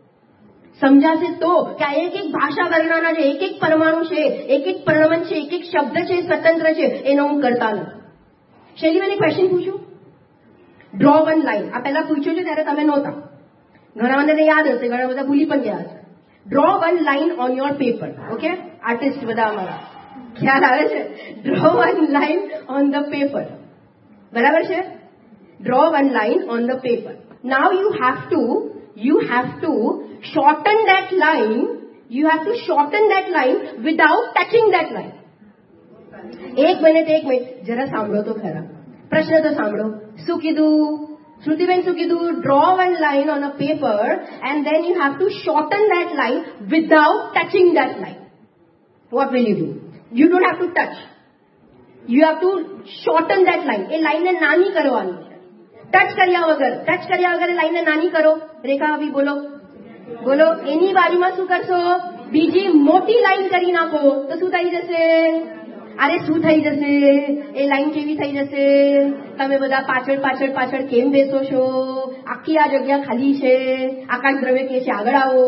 કે આ એક એક ભાષા વર્ણના છે, એક એક પરમાણુ છે, એક એક પ્રણવન છે, એક એક શબ્દ છે, સ્વતંત્ર છે, એનો હું કરતા નથી. શૈલીબેન ક્વેશ્ચન પૂછું? Draw one line. આ પહેલા પૂછ્યું છે ત્યારે તમે નહોતા, ઘણા બધાને યાદ હશે, ઘણા બધા ભૂલી પણ ગયા હશે. Draw one line on your paper. Okay, artist બધા અમારા, ખ્યાલ આવે છે? Draw one line on the paper. બરાબર છે? Draw one line on the paper. Now you have to shorten that line. You have to shorten that line without touching that line. એક minute જરા સાંભળો તો ખરા, પ્રશ્ન તો સાંભળો. શું કીધું શ્રુતિબેન? શું કીધું? Draw one line on a paper and then you have to shorten that line without touching that line. What will you do? You don't have to touch. You have to shorten that line. એ લાઈનને નાની કરવાની છે. Touch કર્યા વગર એ લાઈનને નાની કરો. રેખા અભી બોલો. એની બાજુમાં શું કરશો? બીજી મોટી લાઈન કરી નાખો તો શું થઈ જશે? અરે શું થઈ જશે? એ લાઈન કેવી થઈ જશે? તમે બધા પાછળ કેમ બેસો છો? આખી આ જગ્યા ખાલી છે. આકાશ દ્રવ્ય કે છે આગળ આવો.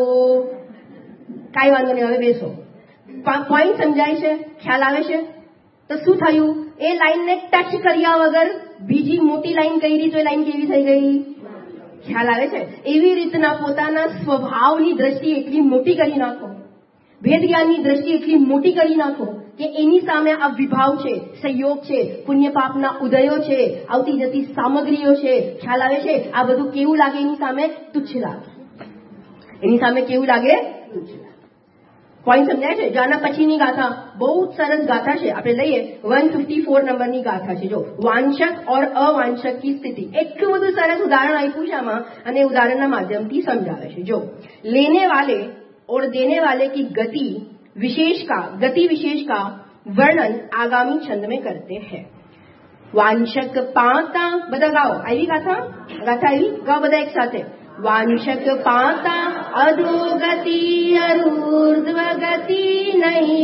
કાંઈ વાંધો નહીં, હવે બેસો. પોઈન્ટ સમજાય છે? ખ્યાલ આવે છે? તો શું થયું? એ લાઈનને ટચ કર્યા વગર બીજી મોટી લાઈન કરી તો એ લાઈન કેવી થઈ ગઈ? ખ્યાલ આવે છે? એવી રીતના પોતાના સ્વભાવની દ્રષ્ટિ એટલી મોટી કરી નાખો, ભેદ જ્ઞાનની દ્રષ્ટિ એટલી મોટી કરી નાખો કે એની સામે આ વિભાવ છે, સંયોગ છે, પુણ્ય પાપના ઉદયો છે, આવતી જતી સામગ્રીઓ છે. ખ્યાલ આવે છે? આ બધું કેવું લાગે? એની સામે તુચ્છ લાગે. એની સામે કેવું લાગે? તુચ્છ લાગે. પોઈન્ટ સમજાય છે? જો આના પછીની ગાથા બહુ સરસ ગાથા છે, આપણે લઈએ 154 નંબરની ગાથા છે. જો વાંછક और अवांछक की स्थिति, એટલું બધું સરસ ઉદાહરણ આપ્યું છે આમાં અને ઉદાહરણના માધ્યમથી સમજાવે છે. જો લેने वाले और देने वाले की गति विशेष का वर्णन आगामी छंद में करते हैं. वांछक पाता, બધા ગાઓ. આવી ગાથા આવી? ગાઓ બધા એક સાથે. वांछक पाता अधोगति अरूर्ध्व गति नहीं,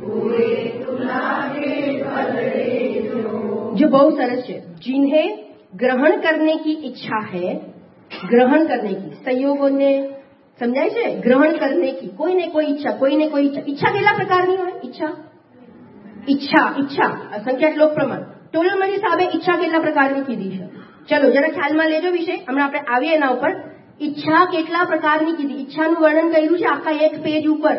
जो बहुत सरस है. जिन्हें ગ્રહણ કરને કી ઈચ્છા હૈ, ગ્રહણ કરને કી સંયોગોને સમજાય છે. ગ્રહણ કરને કી કોઈને કોઈ ઈચ્છા, કોઈને કોઈ ઈચ્છા. ઈચ્છા કેટલા પ્રકારની હોય? ઈચ્છા સંખ્યા શ્લોક પ્રમાણ ટોલમની સાહેબે ઈચ્છા કેટલા પ્રકારની કીધી છે? ચલો જરા ખ્યાલમાં લેજો વિષય. હમણાં આપણે આવીએ એના ઉપર. ઈચ્છા કેટલા પ્રકારની કીધી? ઈચ્છાનું વર્ણન કર્યું છે આખા એક પેજ ઉપર,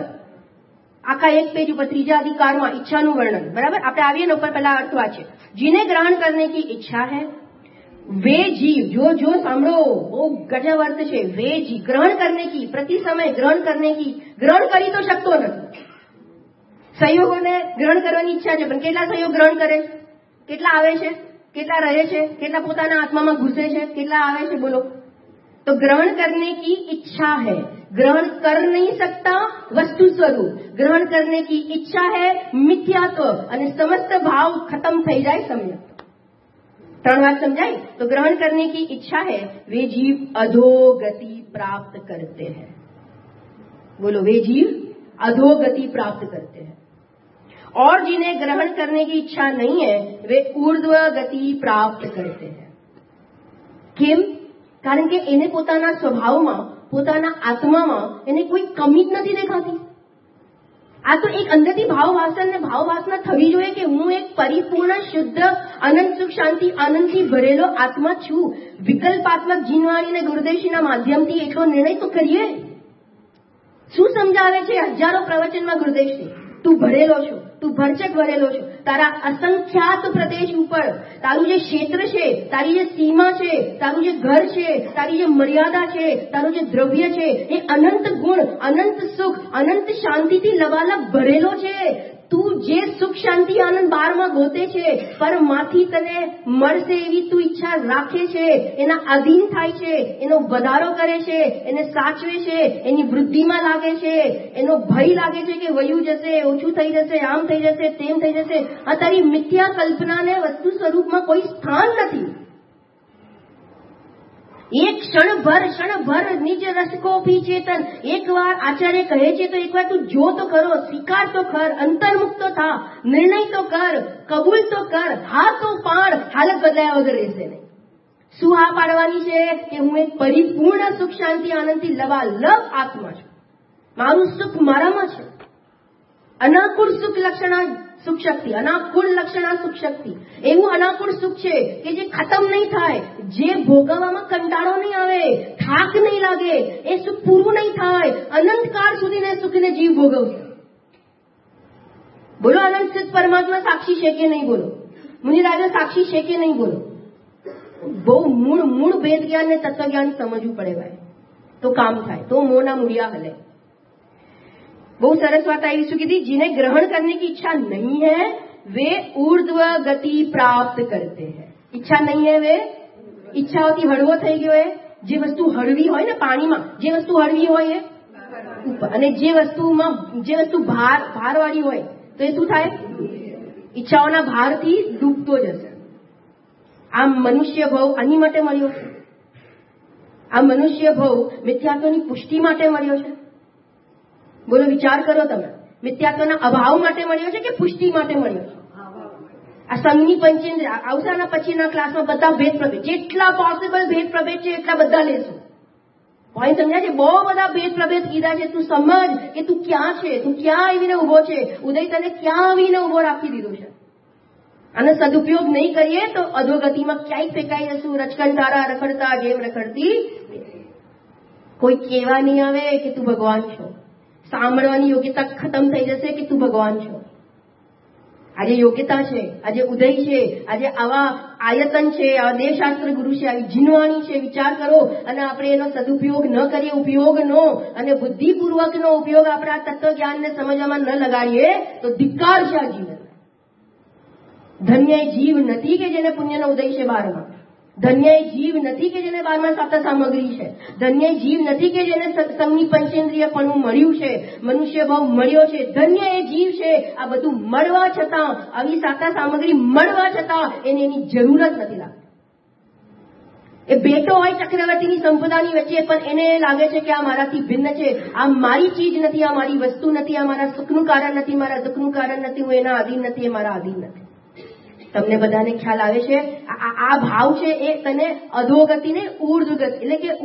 ત્રીજા અધિકારમાં ઈચ્છાનું વર્ણન. બરાબર, આપણે આવીએ એના ઉપર. પહેલા અર્થ વાંચે. જીને ગ્રહણ કરને કી ઈચ્છા હૈ वे जीव, जो सामरो वो गजब अर्थ છે. वे जीव ग्रहण करने की, प्रति समय ग्रहण करने की. ગ્રહણ કરી તો શકતો નથી. સંયોગોને ગ્રહણ કરવાની ઈચ્છા છે, પણ કેટલા સંયોગ ગ્રહણ કરે? કેટલા આવે છે? કેટલા રહે છે? કેટલા પોતાના આત્મામાં ઘૂસે છે? કેટલા આવે છે? બોલો. તો ગ્રહણ करने की इच्छा है, ग्रहण कर नहीं सकता वस्तु स्वरूप. ग्रहण करने की इच्छा है मिथ्यात्व, અને સમસ્ત ભાવ ખતમ થઈ જાય सम्यक. ત્રણ વાત સમજાય? तो ग्रहण करने की इच्छा है वे जीव अधोगति प्राप्त करते हैं. बोलो, वे जीव अधोगति प्राप्त करते हैं. और जिन्हें ग्रहण करने की इच्छा नहीं है वे ऊर्ध्व गति प्राप्त करते हैं. કેમ? કારણ કે એને પોતાના સ્વભાવમાં, પોતાના આત્મામાં એને કોઈ કમી જ નથી દેખાતી. આ તો એક અંદરથી ભાવવાસના થવી જોઈએ કે હું એક પરિપૂર્ણ, શુદ્ધ, અનંત સુખ, શાંતિ, આનંદથી ભરેલો આત્મા છું. વિકલ્પાત્મક જીનવાણી અને ગુરુદેવશ્રીના માધ્યમથી એટલો નિર્ણય તો કરીએ. શું સમજાવે છે હજારો પ્રવચનમાં ગુરુદેવશ્રી? તું ભરેલો છો, તું ભરચક ભરેલો છો. તારા અસંખ્યાત પ્રદેશ ઉપર તારું જે ક્ષેત્ર છે, તારી જે સીમા છે, તારું જે ઘર છે, તારી જે મર્યાદા છે, તારું જે દ્રવ્ય છે, એ અનંત ગુણ, અનંત સુખ, અનંત શાંતિથી લવાલબ ભરેલો છે. તું જે સુખ, શાંતિ, આનંદ બારમાં ગોતે છે, પરમાંથી તને મળશે એવી તું ઈચ્છા રાખે છે, એના અધીન થાય છે, એનો વધારો કરે છે, એને સાચવે છે, એની વૃદ્ધિમાં લાગે છે, એનો ભય લાગે છે કે વયું જશે, ઓછું થઈ જશે, આમ થઈ જશે, તેમ થઈ જશે. આ તારી મિથ્યા કલ્પનાને વસ્તુ સ્વરૂપમાં કોઈ સ્થાન નથી. એક ક્ષણભર નિજ રસકો ભી ચેતન. એકવાર આચાર્ય કહે છે તો એકવાર તું જો તો ખરો, સ્વીકાર તો કર, અંતર્મુક્ત તો થા, નિર્ણય તો કર, કબૂલ તો કર, હા તો પાડ. હાલત બદલાયા વગર રહેશે નહીં. શું હા પાડવાની છે? કે હું એક પરિપૂર્ણ સુખ, શાંતિ, આનંદથી લવાલબ આત્મા છું. મારું સુખ મારામાં છે. અનાકુળ સુખ લક્ષણા સુખ શક્તિ, અનાકુળ લક્ષણા સુખ શક્તિ. એવું અનાકુળ સુખ છે કે જે ખતમ નહીં થાય, જે ભોગવવામાં કંટાળો નહીં આવે, થાક નહીં લાગે, એ સુખ પૂરું નહીં થાય. અનંતકાળ સુધી સુખને જીવ ભોગવશે. બોલો, અનંત સિદ્ધ પરમાત્મા સાક્ષી છે કે નહીં? બોલો, મુનિરાજા સાક્ષી છે કે નહીં? બોલો. બહુ મૂળ ભેદ જ્ઞાન ને તત્વ જ્ઞાન સમજવું પડે ભાઈ, તો કામ થાય, તો મોના મૂળિયા હલે. બહુ સરસ વાત આવી શું કીધી? जिन्हें ग्रहण करने की इच्छा नहीं है वे ऊर्ध्व गति प्राप्त करते हैं. ઈચ્છા નહીં હે વે, ઈચ્છાઓથી હળવો થઈ ગયો. જે વસ્તુ હળવી હોય ને, પાણીમાં જે વસ્તુ હળવી હોય એ ઉપર, અને જે વસ્તુ ભારવાળી હોય તો એ શું થાય? ઈચ્છાઓના ભારથી ડૂબતો જશે. આ મનુષ્ય ભવ આની માટે મળ્યો છે. આ મનુષ્ય ભવ મિથ્યાત્વની પુષ્ટિ માટે મળ્યો છે. બોલો, વિચાર કરો તમે. મિથ્યાત્વના અભાવ માટે મળ્યો છે કે પુષ્ટિ માટે મળ્યો છે? આ સંઘની પંચેન્દ્રિય આવસાના પછીના ક્લાસમાં બધા ભેદ પ્રભેદ, જેટલા પોસિબલ ભેદ પ્રભેદ છે એટલા બધા લેશું. પોઈન્ટ સમજ્યા છે? બહુ બધા ભેદ પ્રભેદ કીધા છે. તું સમજ કે તું ક્યાં છે, તું ક્યાં આવીને ઉભો છે. ઉદય તને ક્યાં આવીને ઉભો રાખી દીધો છે. આનો સદુપયોગ નહીં કરીએ તો અધોગતિમાં ક્યાંય ફેંકાઈ જશું. રચકંટારા રખડતા જેમ રખડતી. કોઈ કહેવા નહીં આવે કે તું ભગવાન છો. સાંભળવાની યોગ્યતા ખતમ થઈ જશે કે તું ભગવાન છો. આજે યોગ્યતા છે, આજે ઉદય છે, આજે આવા આયતન છે, આવા દેવશાસ્ત્ર ગુરુ છે, આવી જીનવાણી છે. વિચાર કરો. અને આપણે એનો સદુપયોગ ન કરીએ, ઉપયોગનો અને બુદ્ધિપૂર્વકનો ઉપયોગ આપણા તત્વ જ્ઞાનને સમજવામાં ન લગાડીએ તો ધિક્કાર છે આ જીવન. ધન્ય જીવ નથી કે જેને પુણ્યનો ઉદય છે 12માં. ધન્ય જીવ નથી કે જેને 12માં સાતા સામગ્રી છે. ધન્ય જીવ નથી કે જેને સંઘની પંચેન્દ્રિયપણું મળ્યું છે, મનુષ્ય ભાવ મળ્યો છે. ધન્ય એ જીવ છે આ બધું મળવા છતાં, આવી સાતા સામગ્રી મળવા છતાં એને એની જરૂર જ નથી લાગતી. એ બેઠો હોય ચક્રવર્તીની સંપદાની વચ્ચે, પણ એને લાગે છે કે આ મારાથી ભિન્ન છે, આ મારી ચીજ નથી, આ મારી વસ્તુ નથી, આ મારા સુખનું કારણ નથી, મારા દુઃખનું કારણ નથી, હું એના આધીન નથી, એ મારા આધીન નથી. તમને બધાને ખ્યાલ આવે છે? આ ભાવ છે એ તને અધોગતિને ઉર્ધ્વગતિ એટલે કે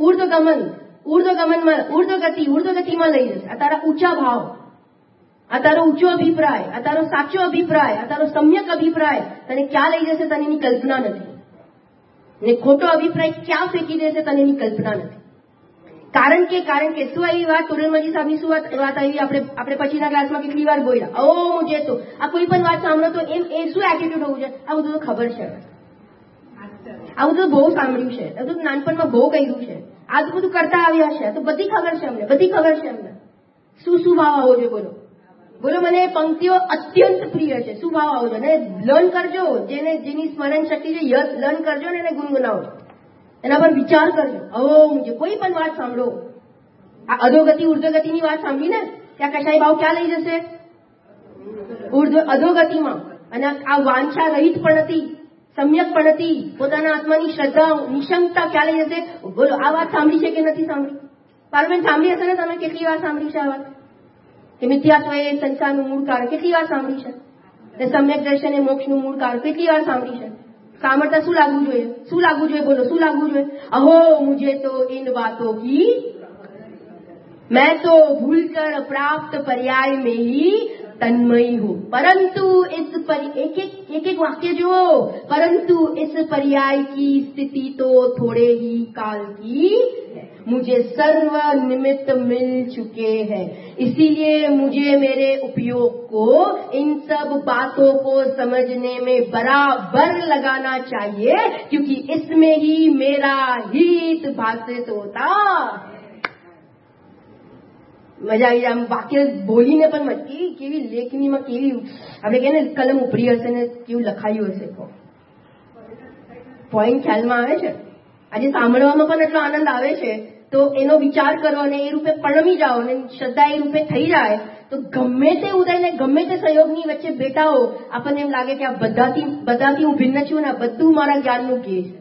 ઉર્ધ્વગતિમાં લઈ જશે. આ તારા ઊંચા ભાવ, આ તારો ઊંચો અભિપ્રાય, આ તારો સાચો અભિપ્રાય, આ તારો સમ્યક અભિપ્રાય તને ક્યાં લઈ જશે તને એની કલ્પના નથી. ને ખોટો અભિપ્રાય ક્યાં ફેંકી દેશે તને એની કલ્પના નથી. કારણ કે શું આવી વાત ટોરલમાજી સાહેબની શું વાત આવી આપણે પછીના ક્લાસમાં કેટલી વાર બોલ્યા. મુજે તો આ કોઈ પણ વાત સાંભળો તો એ શું એટીટ્યુડ હોવું છે? આ બધું તો ખબર છે, આ બધું બહુ સાંભળ્યું છે, આ બધું નાનપણમાં બહુ કહ્યું છે, આ તો બધું કરતા આવ્યા છે, આ તો બધી ખબર છે અમને, બધી ખબર છે અમને. શું ભાવ આવો છે? બોલો મને એ પંક્તિઓ અત્યંત પ્રિય છે. શું ભાવ આવો છે? ને લર્ન કરજો, જેની સ્મરણ શક્તિ છે લર્ન કરજો ને એને ગુનગુનાવજો, એના પર વિચાર કરજો. મુજે કોઈ પણ વાત સાંભળો, આ અધોગતિ ઉર્ધ્વગતિની વાત સાંભળી ને ત્યાં કશાય ભાવ ક્યાં લઈ જશે? અધોગતિમાં. અને આ વાંછા રહિત પણ હતી, સમ્યક પણ હતી, પોતાના આત્માની શ્રદ્ધા નિશંકતા ક્યાં લઈ જશે? બોલો આ વાત સાંભળી છે કે નથી સાંભળી? પાર્વતી સાંભળી હશે ને? તમે કેટલી વાર સાંભળી છે આ વાત કે મિથ્યાત્વ એ સંસારનું મૂળ કારણ? કેટલી વાર સાંભળી છે? સમ્યક દર્શન એ મોક્ષનું મૂળ કારણ કેટલી વાર સાંભળી છે? સાંભળતા શું લાગવું જોઈએ? શું લાગવું જોઈએ? બોલો શું લાગવું જોઈએ? મુझे तो इन बातों की मैं तो भूल कर प्राप्त पर्याय में ही तन्मयी हूं, परंतु इस एक वाक्य जो परंतु इस पर्याय की स्थिति तो थोड़े ही काल की है, मुझे सर्व निमित्त मिल चुके हैं, इसीलिए मुझे मेरे उपयोग को इन सब बातों को समझने में बराबर लगाना चाहिए, क्योंकि इसमें ही मेरा हित भाषित होता. મજા આવી જાય. આમ વાક્ય બોલીને પણ કેવી લેખનીમાં કેવી આપણે કહીએ ને કલમ ઉપડી હશે ને કેવું લખાયું હશે. પોઈન્ટ ખ્યાલમાં આવે છે? આજે સાંભળવામાં પણ એટલો આનંદ આવે છે તો એનો વિચાર કરો અને એ રૂપે પરણમી જાઓ અને શ્રદ્ધા એ રૂપે થઈ જાય તો ગમે તે ઉદયને ગમે તે સહયોગની વચ્ચે બેઠા હો આપણને એમ લાગે કે આ બધાથી હું ભિન્ન છું ને બધું મારા જ્ઞાનનું કે છે.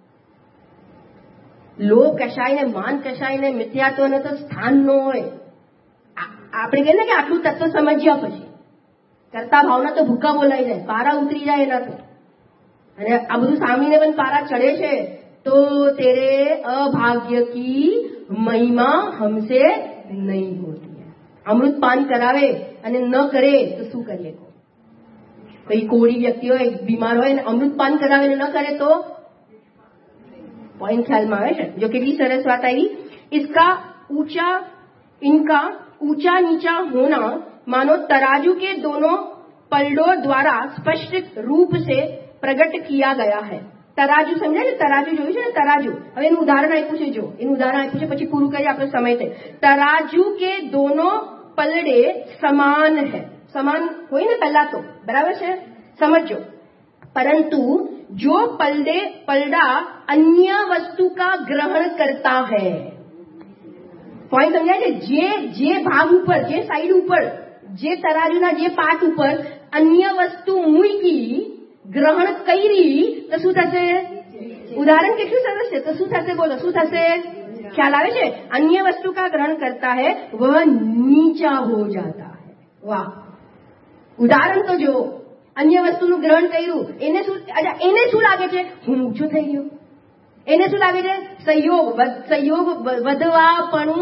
લોભ કશાય ને માન કશાય ને મિથ્યાત્વને તો સ્થાન ન હોય. આપણે કહીએ ને કે આટલું તત્વ સમજ્યા પછી કરતા ભાવના તો ભૂકા બોલાઈ જાય, પારા ઉતરી જાય એના તો. અને આ બધું સાંભળીને પણ પારા ચડે છે તો તેરે અભાગ્ય કી મહિમા હમસે નહીં હોતી. અમૃત પાન કરાવે અને ન કરે તો શું કરીએ? કોઈ કોળી વ્યક્તિ હોય, બીમાર હોય ને અમૃત પાન કરાવે ને ન કરે તો पॉइंट ख्याल में आवे छे। जो केटली सरस बात आई, इसका इनका ऊंचा नीचा होना मानो तराजू के दोनों पलड़ों द्वारा स्पष्ट रूप से प्रकट किया गया है। तराजू समझे ने? तराजू જોયું છે ને? तराजू હવે એનું ઉદાહરણ આપ્યું છે, જો એનું ઉદાહરણ આપ્યું છે પછી પૂરું કરીએ આપણે સમય છે। तराजू के दोनों पलड़े समान है, समान હોય ને પહેલા તો બરાબર છે, समझो। परंतु जो पलड़ा अन्य वस्तु का ग्रहण करता है, पॉइंट समझाय છે? જે ભાગ ઉપર, જે સાઈડ ઉપર, જે તરાજુના જે પાર્ટ ઉપર અન્ય વસ્તુ મૂકી ગ્રહણ કરી તો શું થશે? ઉદાહરણ કેટલું સરસ છે, તો શું થશે? બોલો શું થશે? ખ્યાલ આવે છે? अन्य वस्तु का ग्रहण करता है वह नीचा हो जाता है। वाह, ઉદાહરણ તો જો, અન્ય વસ્તુનું ગ્રહણ કર્યું એને શું લાગે છે? હું ઊંચું થઈ ગયું। એને શું લાગે છે? સંયોગ વધવાપણું,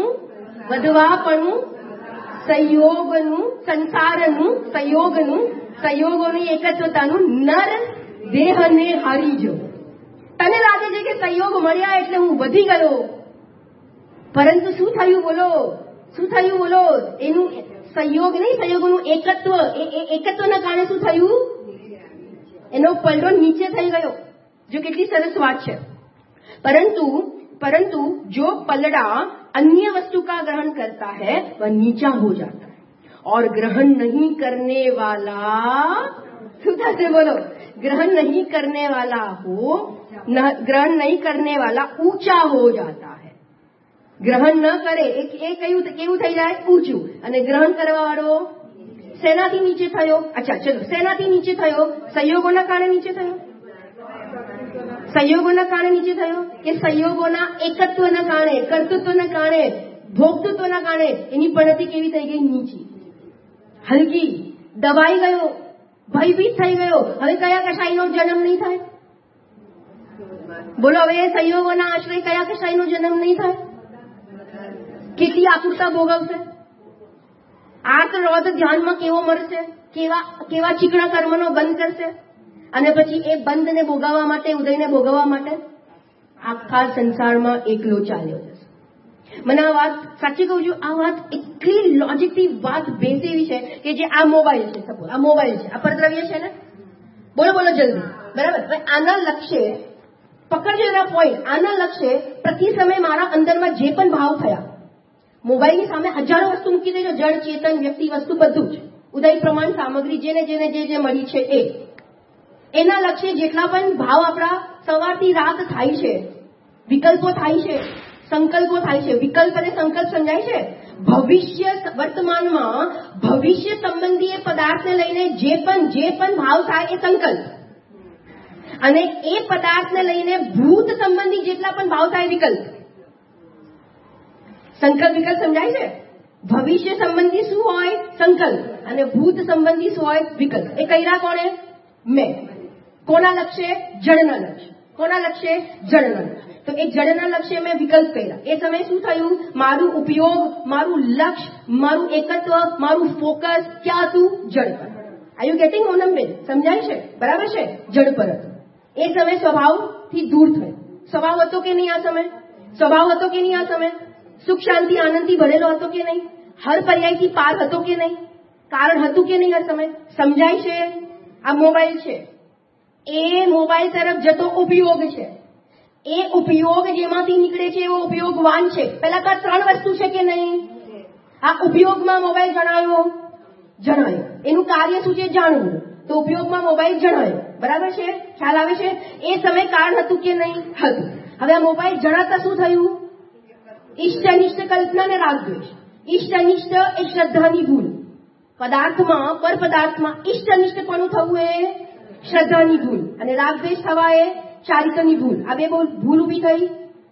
સંયોગનું, સંસારનું, સંયોગોની એકત્વતાનું નર દેહને હારી જવું। તને લાગે છે કે સંયોગ મળ્યા એટલે હું વધી ગયો, પરંતુ શું થયું? બોલો શું થયું? બોલો એનું સંયોગ નહીં, સંયોગોનું એકત્વના કારણે શું થયું? એનો પલડો નીચે થઈ ગયો। જો કેટલી સરસ વાત છે। परंतु जो पलड़ा अन्य वस्तु का ग्रहण करता है वह नीचा हो जाता है, और ग्रहण नहीं करने वाला बोलो, ग्रहण नहीं करने वाला ऊंचा हो जाता है। ग्रहण न करे એ કેવું થઈ જાય? ઊંચું। અને ગ્રહણ કરવા વાળો સેનાથી નીચે થયો। અચ્છા ચલો, સેનાથી નીચે થયો, સંયોગોના કારણે નીચે થયો, સંયોગોના કારણે નીચે થયો કે સંયોગોના એકત્વના કારણે, કર્તૃત્વના કારણે, ભોક્તૃત્વના કારણે એની પણતી કેવી થઈ ગઈ? નીચી, હલકી, દબાઈ ગયો। ભયભીત થઈ ગયો. હવે કયા કશાયનો જન્મ નહીં થાય? બોલો, હવે એ સંયોગોના આશ્રય કયા કશાયનો જન્મ નહીં થાય? કેટલી આકુરતા ભોગવશે? આર્ત રોધ ધ્યાનમાં કેવો મરશે, કેવા ચીકણા કર્મનો બંધ કરશે, અને પછી એ બંધને ભોગવવા માટે, ઉદયને ભોગવવા માટે આખા સંસારમાં એકલો ચાલ્યો જશે. મને આ વાત સાચી કહું છું, આ વાત એટલી લોજિકથી વાત બેસે એવી છે કે જે આ મોબાઈલ છે, સપોઝ આ મોબાઈલ છે, આ પરદ્રવ્ય છે ને, બોલો જલ્દી, બરાબર? આના લક્ષ્ય પકડજો, એના પોઈન્ટ, આના લક્ષ્ય પ્રતિ સમય મારા અંદરમાં જે પણ ભાવ થયા, મોબાઈલની સામે હજારો વસ્તુ મૂકી દેજો, જળ, ચેતન, વ્યક્તિ, વસ્તુ, બધું જ ઉદય પ્રમાણ સામગ્રી જેને જે મળી છે એના લક્ષ્ય જેટલા પણ ભાવ આપણા સવારથી રાત થાય છે, વિકલ્પો થાય છે, સંકલ્પો થાય છે. વિકલ્પ અને સંકલ્પ સમજાય છે? ભવિષ્ય, વર્તમાનમાં ભવિષ્ય સંબંધી એ પદાર્થને લઈને જે પણ ભાવ થાય એ સંકલ્પ, અને એ પદાર્થને લઈને ભૂત સંબંધી જેટલા પણ ભાવ થાય વિકલ્પ. સંકલ્પ વિકલ્પ સમજાય છે? ભવિષ્ય સંબંધી શું હોય? સંકલ્પ. અને ભૂત સંબંધી શું હોય? વિકલ્પ. એ કર્યા કોણે? મેં. કોના લક્ષ્ય? જળના લક્ષ્ય. કોના લક્ષ્ય? જળના લક્ષ્ય. તો એ જળના લક્ષ્ય મેં વિકલ્પ કર્યા. એ સમયે શું થયું? મારું ઉપયોગ, મારું લક્ષ્ય, મારું એકત્વ, મારું ફોકસ ક્યાં હતું? જળ પર. આર યુ ગેટિંગ ઓનમબેન? સમજાય છે? બરાબર છે? જળ પર હતું. એ સમય સ્વભાવથી દૂર થયો. સ્વભાવ હતો કે નહીં આ સમય? સ્વભાવ હતો કે નહીં આ સમય? સુખ શાંતિ આનંદથી ભરેલો હતો કે નહીં? હર પર્યાયથી પાર હતો કે નહીં? કારણ હતું કે નહીં આ સમય? સમજાય છે? આ મોબાઈલ છે, એ મોબાઈલ તરફ જતો ઉપયોગ છે. એ ઉપયોગ જેમાંથી નીકળે છે એવો ઉપયોગવાન છે. પહેલા તો 3 વસ્તુ છે કે નહીં? આ ઉપયોગમાં મોબાઈલ જણાયો. એનું કાર્ય શું છે? જાણવું. તો ઉપયોગમાં મોબાઈલ જણાયો. બરાબર છે? ખ્યાલ આવે છે? એ સમય કારણ હતું કે નહીં? હતું. હવે આ મોબાઈલ જણાતા શું થયું? ઈષ્ટ અનિષ્ટ કલ્પના ને રાગદ્વેષ. ઈષ્ટ અનિષ્ટ એ શ્રદ્ધાની ભૂલ. પદાર્થમાં, પર પદાર્થમાં ઈષ્ટ અનિષ્ટ કોનું થવું? એ શ્રદ્ધાની ભૂલ. અને રાગદ્વેષ થવા એ ચારિત્રની ભૂલ. આ બે ભૂલ ઊભી થઈ.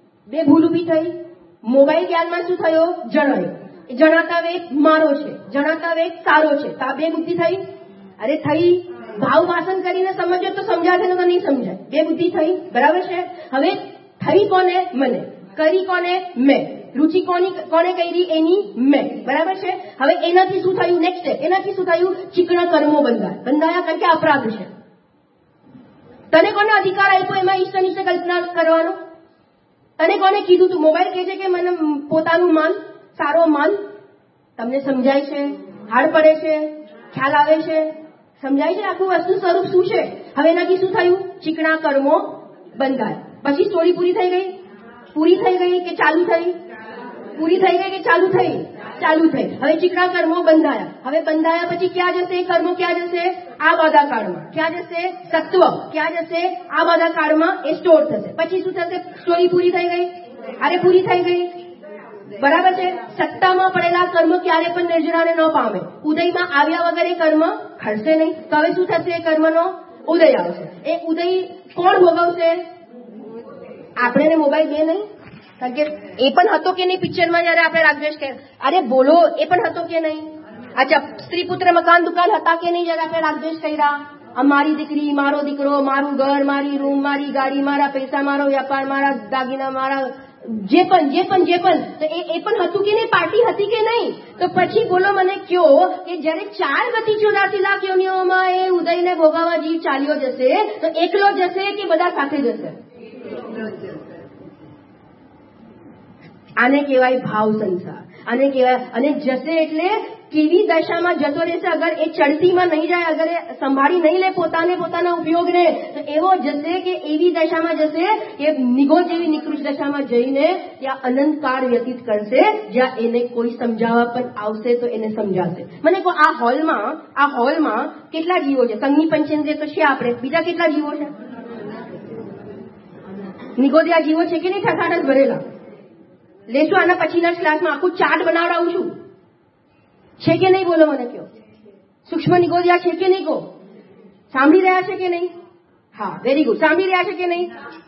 મોબાઈલ જ્ઞાનમાં શું થયો? જણાયો. જણાતા વેગ મારો છે, જણાતા વેગ સારો છે. તો આ બે બુદ્ધિ થઈ. અરે થઈ. ભાવ વાસન કરીને સમજો તો સમજાશે, તો નહીં સમજાય. બે બુદ્ધિ થઈ. બરાબર છે? હવે થઈ કોને? મને. કરી કોને? મેં. રુચિ કોને કરી? એની મેં. બરાબર છે? હવે એનાથી શું થયું? Next step. એનાથી શું થયું? ચીકણા કર્મો બંધાયા કારણ કે અપરાધ છે. તને કોને અધિકાર આપ્યો એમાં ઈષ્ટ અનિષ્ટ કલ્પના કરવાનો? તને કોને કીધું? તું મોબાઈલ કહે છે કે મને પોતાનું માન, સારો માન. તમને સમજાય છે? હાડ પડે છે? ખ્યાલ આવે છે? સમજાય છે આખું વસ્તુ સ્વરૂપ શું છે? હવે એનાથી શું થયું? ચીકણા કર્મો બંધાયા. પછી સ્ટોરી પૂરી થઈ ગઈ કે ચાલુ થઈ? પૂરી થઈ ગઈ કે ચાલુ થઈ? ચાલુ થઈ. હવે ચીકણા કર્મો બંધાયા. હવે બંધાયા પછી ક્યાં જશે? કર્મો ક્યાં જશે? આ બધા કાળમાં. ક્યાં જશે? સત્વ. ક્યાં જશે? આ બધા કાળમાં એ સ્ટોર થશે. પછી શું થશે? સ્ટોરી પૂરી થઈ ગઈ? અરે પૂરી થઈ ગઈ. બરાબર છે? સત્તામાં પડેલા કર્મ ક્યારે પણ નિર્જરાને ન પામે. ઉદયમાં આવ્યા વગર એ કર્મ ખરશે નહીં. તો હવે શું થશે? એ કર્મનો ઉદય આવશે. એ ઉદય કોણ ભોગવશે? આપણે મોબાઈલ બે નહીં. કારણ કે એ પણ હતો કે નહીં પિક્ચરમાં જયારે આપણે રાગદ્વેષ કે અરે બોલો, એ પણ હતો કે નહીં? અચ્છા, સ્ત્રી પુત્ર મકાન દુકાન હતા કે નહીં જયારે આપણે રાગદ્વેષ કર્યા? મારી દીકરી, મારો દીકરો, મારું ઘર, મારી રૂમ, મારી ગાડી, મારા પૈસા, મારો વ્યાપાર, મારા દાગીના, મારા જે પણ તો એ પણ હતું કે નહીં? પાર્ટી હતી કે નહીં? તો પછી બોલો મને કયો કે જયારે 4 ગતિ 84 લાખ યોનિઓમાં એ ઉદયને ભોગવવા જીવ ચાલ્યો જશે તો એકલો જશે કે બધા સાથે જશે? આને કહેવાય ભાવ સંસાર. આને કહેવાય. અને જશે એટલે કેવી દશામાં જતો રહેશે? અગર એ ચડતીમાં નહીં જાય, અગર એ સંભાળી નહીં લે પોતાના ઉપયોગને, તો એવો જશે કે એવી દશામાં જશે કે નિગો જેવી નિકૃષ્ટ દશામાં જઈને ત્યાં અનંતકાળ વ્યતીત કરશે, જ્યાં એને કોઈ સમજાવવા પણ આવશે તો એને સમજાશે. મને કહો, આ હોલમાં કેટલા જીવો છે? સંગની પંચેન્દ્રિય તો છે આપણે, બીજા કેટલા જીવો છે? નિગોદિયા જીવો છે કે નહીં? ઠસાઠસ ભરેલા. લેશું આના પછીના ક્લાસમાં આખું ચાર્ટ બનાવડાવું છું. છે કે નહીં? બોલો મને કયો. સૂક્ષ્મ નિગોદિયા છે કે નહીં? કહો. સાંભળી રહ્યા છે કે નહીં? હા, વેરી ગુડ. સાંભળી રહ્યા છે કે નહીં?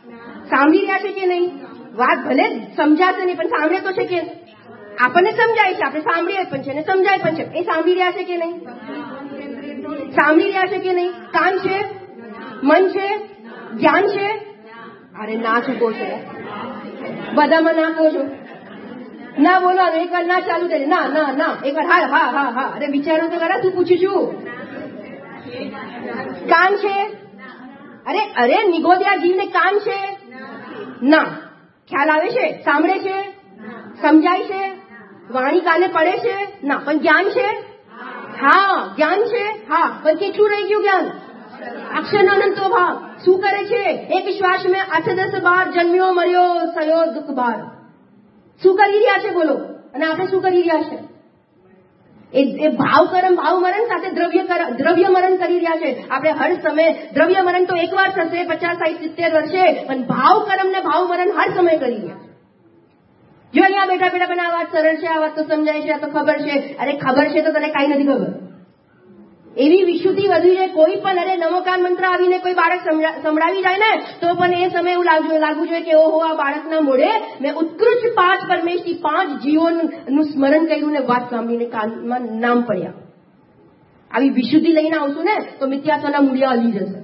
વાત ભલે સમજાશે નહીં પણ સાંભળે તો છે કે? આપણને સમજાય છે, આપણે સાંભળીએ પણ છે ને સમજાય પણ છે. એ સાંભળી રહ્યા છે કે નહીં? સાંભળી રહ્યા છે કે નહીં? કાન છે, મન છે, જ્ઞાન છે? અરે ના ચૂકો છો, બધામાં ના કહો છો. ના બોલો, એકવાર ના ચાલુ થાય, ના ના ના, એકવાર હા હા હા હા. અરે વિચારો તો ખરા, શું પૂછું છું? કાન છે? અરે અરે નિગોદિયા જીવને કાન છે? ના. ખ્યાલ આવે છે? સાંભળે છે? સમજાય છે? વાણી કાને પડે છે? ના. પણ જ્ઞાન છે? હા જ્ઞાન છે. હા, પણ કેટલું રહી ગયું જ્ઞાન? અક્ષર અનંતો ભાવ. શું કરે છે? એક શ્વાસ મેં 8-10 બાર જન્મ્યો મર્યો સયો દુઃખ બાર. શું કરી રહ્યા છે બોલો? અને આપણે શું કરી રહ્યા છે? એ ભાવ કરમ ભાવ મરણ સાથે દ્રવ્ય મરણ કરી રહ્યા છે. આપણે હર સમય દ્રવ્ય મરણ તો એકવાર થશે 50, 60, 70 વર્ષે, પણ ભાવ કરમ ને ભાવ મરણ હર સમય કરી રહ્યા છે. જો અહીંયા બેઠા બેઠા પણ આ વાત સરળ છે, આ વાત તો સમજાય છે, આ તો ખબર છે. અરે ખબર છે તો તને કાંઈ નથી ખબર. એવી વિશુદ્ધિ વધી છે. કોઈ પણ અરે નમોકાર મંત્ર આવીને કોઈ બાળક સંભળાવી જાય ને તો પણ એ સમય એવું લાગવું જોઈએ કે ઓહો, આ બાળકના મોઢે મેં ઉત્કૃષ્ટ 5 પરમેશથી 5 જીવોનું સ્મરણ કર્યું ને વાત સાંભળીને કાનમાં નામ પડ્યા. આવી વિશુદ્ધિ લઈને આવશું ને તો મિથ્યાત્વના મૂલ્ય હલી જશે.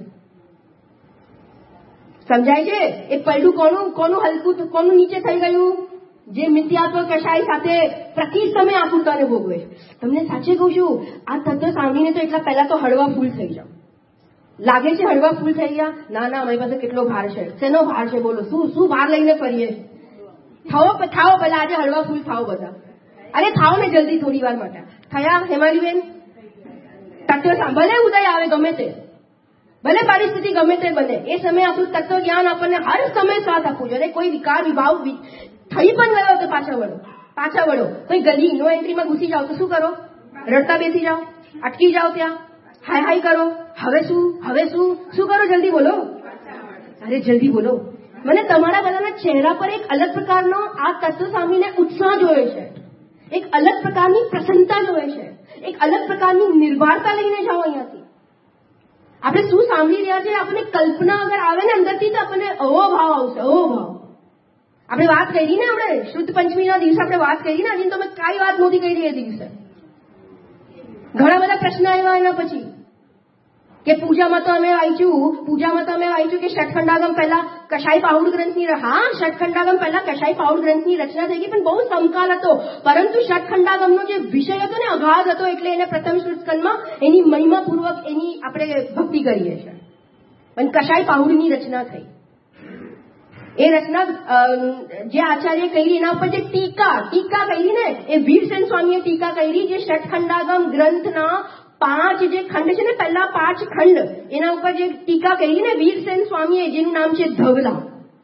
સમજાય છે? એ પૈડું કોનું હલકું, કોનું નીચે થઈ ગયું? જે મિથ્યાત્વ કશાય સાથે પ્રતિ સમય આકુરતાને ભોગવે. તમને સાચે કહું છું, આ તત્વ સાંભળીને તો એટલા પહેલા તો હળવા ફૂલ થઈ જાવ. લાગે છે હળવા ફૂલ થઈ ગયા? ના ના, મારી પાસે કેટલો ભાર છે. શેનો ભાર છે બોલો? શું ભાર લઈને ફરીએ? થાઓ પહેલા આજે હળવા ફૂલ થાઓ બધા. અરે થાઓ ને જલ્દી, થોડી વાર માટે થયા. હેમાલીબેન, તત્વ ભલે ઉદય આવે ગમે તે, ભલે પરિસ્થિતિ ગમે તે બને, એ સમયે આપણું તત્વ જ્ઞાન આપણને હર સમય સાથ આપવું જોઈએ. કોઈ વિકાર વિભાવ થઈ પણ ગયો તો પાછા વળો. કોઈ ગલી નો એન્ટ્રીમાં ઘૂસી જાઓ તો શું કરો? રડતા બેસી જાઓ, અટકી જાઓ ત્યાં, હાય હાય કરો. હવે શું કરો? જલ્દી બોલો. અરે જલ્દી બોલો. મને તમારા બધાના ચહેરા પર એક અલગ પ્રકારનો આ તત્વ સાંભળીને ઉત્સાહ જોયો છે, એક અલગ પ્રકારની પ્રસન્નતા જોઈ છે, એક અલગ પ્રકારની નિર્ભરતા લઈને જાઓ અહીંયાથી. આપણે શું સાંભળી રહ્યા છે, આપણને કલ્પના અગર આવે ને અંદરથી તો આપણને અવો ભાવ આવશે, અવો ભાવ. આપણે વાત કરી ને, આપણે શુદ્ધ પંચમીના દિવસે આપણે વાત કરી ને, હજી તમે કઈ વાત નહોતી કરી એ દિવસે. ઘણા બધા પ્રશ્ન આવ્યા એના પછી કે પૂજામાં તો અમે વાંચ્યું કે ષટખંડાગમ પહેલા કશાય પાઉડ ગ્રંથની, હા ષટખંડાગમ પહેલા કશાય પાઉડ ગ્રંથની રચના થઈ ગઈ, પણ બહુ સમકાલ હતો. પરંતુ ષટખંડાગમનો જે વિષય હતો ને અગાધ હતો, એટલે એને પ્રથમ સ્કંદમાં એની મહિમાપૂર્વક એની આપણે ભક્તિ કરીએ છીએ. પણ કશાય પાઉડની રચના થઈ. એ રચના જે આચાર્ય કરી એના ઉપર જે ટીકા કરી ને, એ વીરસેન સ્વામીએ ટીકા કરી, જે ષટખંડાગમ ગ્રંથના 5 જે ખંડ છે ને, પહેલા 5 ખંડ, એના ઉપર જે ટીકા કરી ને વીરસેન સ્વામીએ, જેનું નામ છે ધવલા.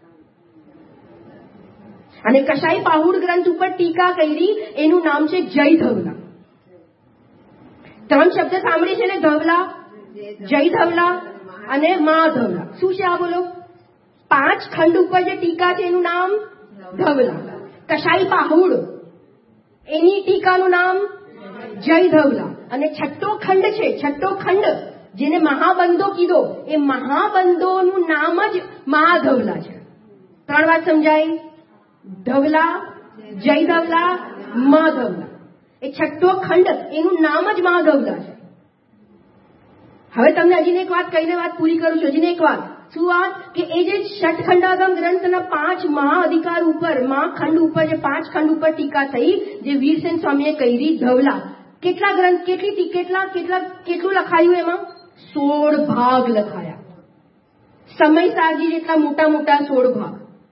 અને કશાય પાહુડ ગ્રંથ ઉપર ટીકા કરી, એનું નામ છે જય ધવલા. 3 શબ્દ સાંભળી છે ને, ધવલા, જય ધવલા અને મા ધવલા. શું છે આ બોલો? 5 ખંડ ઉપર જે ટીકા છે એનું નામ ધવલા. કશાય પાહુડ એની ટીકાનું નામ જય ધવલા. અને છઠ્ઠો ખંડ જેને મહાબંધો કીધો, એ મહાબંધોનું નામ જ મહાધવલા છે. 3 વાત સમજાય? ધવલા, જય ધવલા, મહાધવલા. એ છઠ્ઠો ખંડ એનું નામ જ મહાધવલા છે. હવે તમને હજીને એક વાત કહીને વાત પૂરી કરું છું. હજીને એક વાત. શું વાત? કે એ જે ષટખંડાગમ ગ્રંથના 5 મહાઅધિકાર ઉપર, મહાખંડ ઉપર, જે 5 ખંડ ઉપર ટીકા થઈ, જે વીરસેન સ્વામીએ કરી ધવલા. કેટલા ગ્રંથ, કેટલું લખાયું એમાં? 16 ભાગ લખાયા. સમય સારજી જેટલા મોટા 16 ભાગ.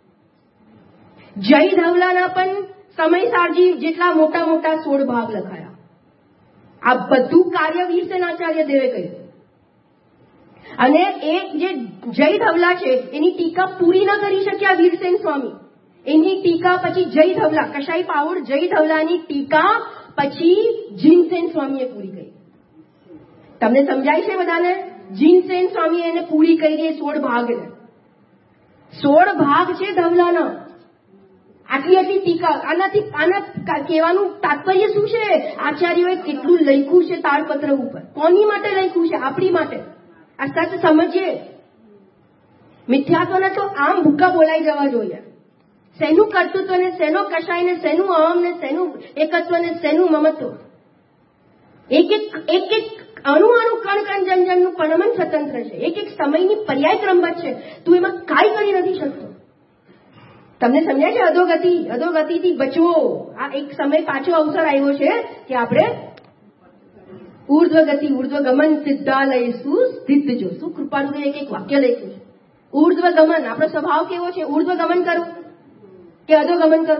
જય ધવલાના પણ સમય સારજી જેટલા મોટા 16 ભાગ લખાયા. આ બધું કાર્ય વીરસેન આચાર્ય દેવે કર્યું. અને એ જે જય ધવલા છે એની ટીકા પૂરી ન કરી શક્યા વીરસેન સ્વામી. એની ટીકા પછી જય ધવલા, કશાય પાઉડ જય ધવલાની ટીકા પછી જીનસેન સ્વામીએ પૂરી કરી. તમને સમજાય છે બધાને? જીનસેન સ્વામીએ એને પૂરી કરી 16 ભાગ. 16 ભાગ છે ધવલાના. આટલી ટીકા. આના કહેવાનું તાત્પર્ય શું છે? આચાર્યોએ કેટલું લખ્યું છે તાળપત્ર ઉપર. કોની માટે લખ્યું છે? આપણી માટે. આ સચ સમજીએ. મિથ્યાત્વને તો આમ ભૂક્કા બોલાઈ જવા જોઈએ. શેનું કર્તૃત્વ ને, શેનો કશાય ને, શેનું અહમ ને, શેનું એકત્વ ને, શેનું મમત્વ. એક અણુ અણુ કણ કણ જન જનનું પરમન સ્વતંત્ર છે. એક એક સમયની પર્યાય ક્રમબદ્ધ છે. તું એમાં કાંઈ કરી નથી શકતો. તમને સમજાય છે? અધોગતિથી બચવો. આ એક સમય પાછો અવસર આવ્યો છે કે આપણે ઉર્ધ્વગતિ ઉર્ધ્વગમન સિદ્ધાલયસુ સ્થિત જો. શું કૃપાનું એક એક વાક્ય લખ્યું છે. ઉર્ધ્વગમન. આપણો સ્વભાવ કેવો છે? ઉર્ધ્વગમન કરું કે અધોગમન કરું?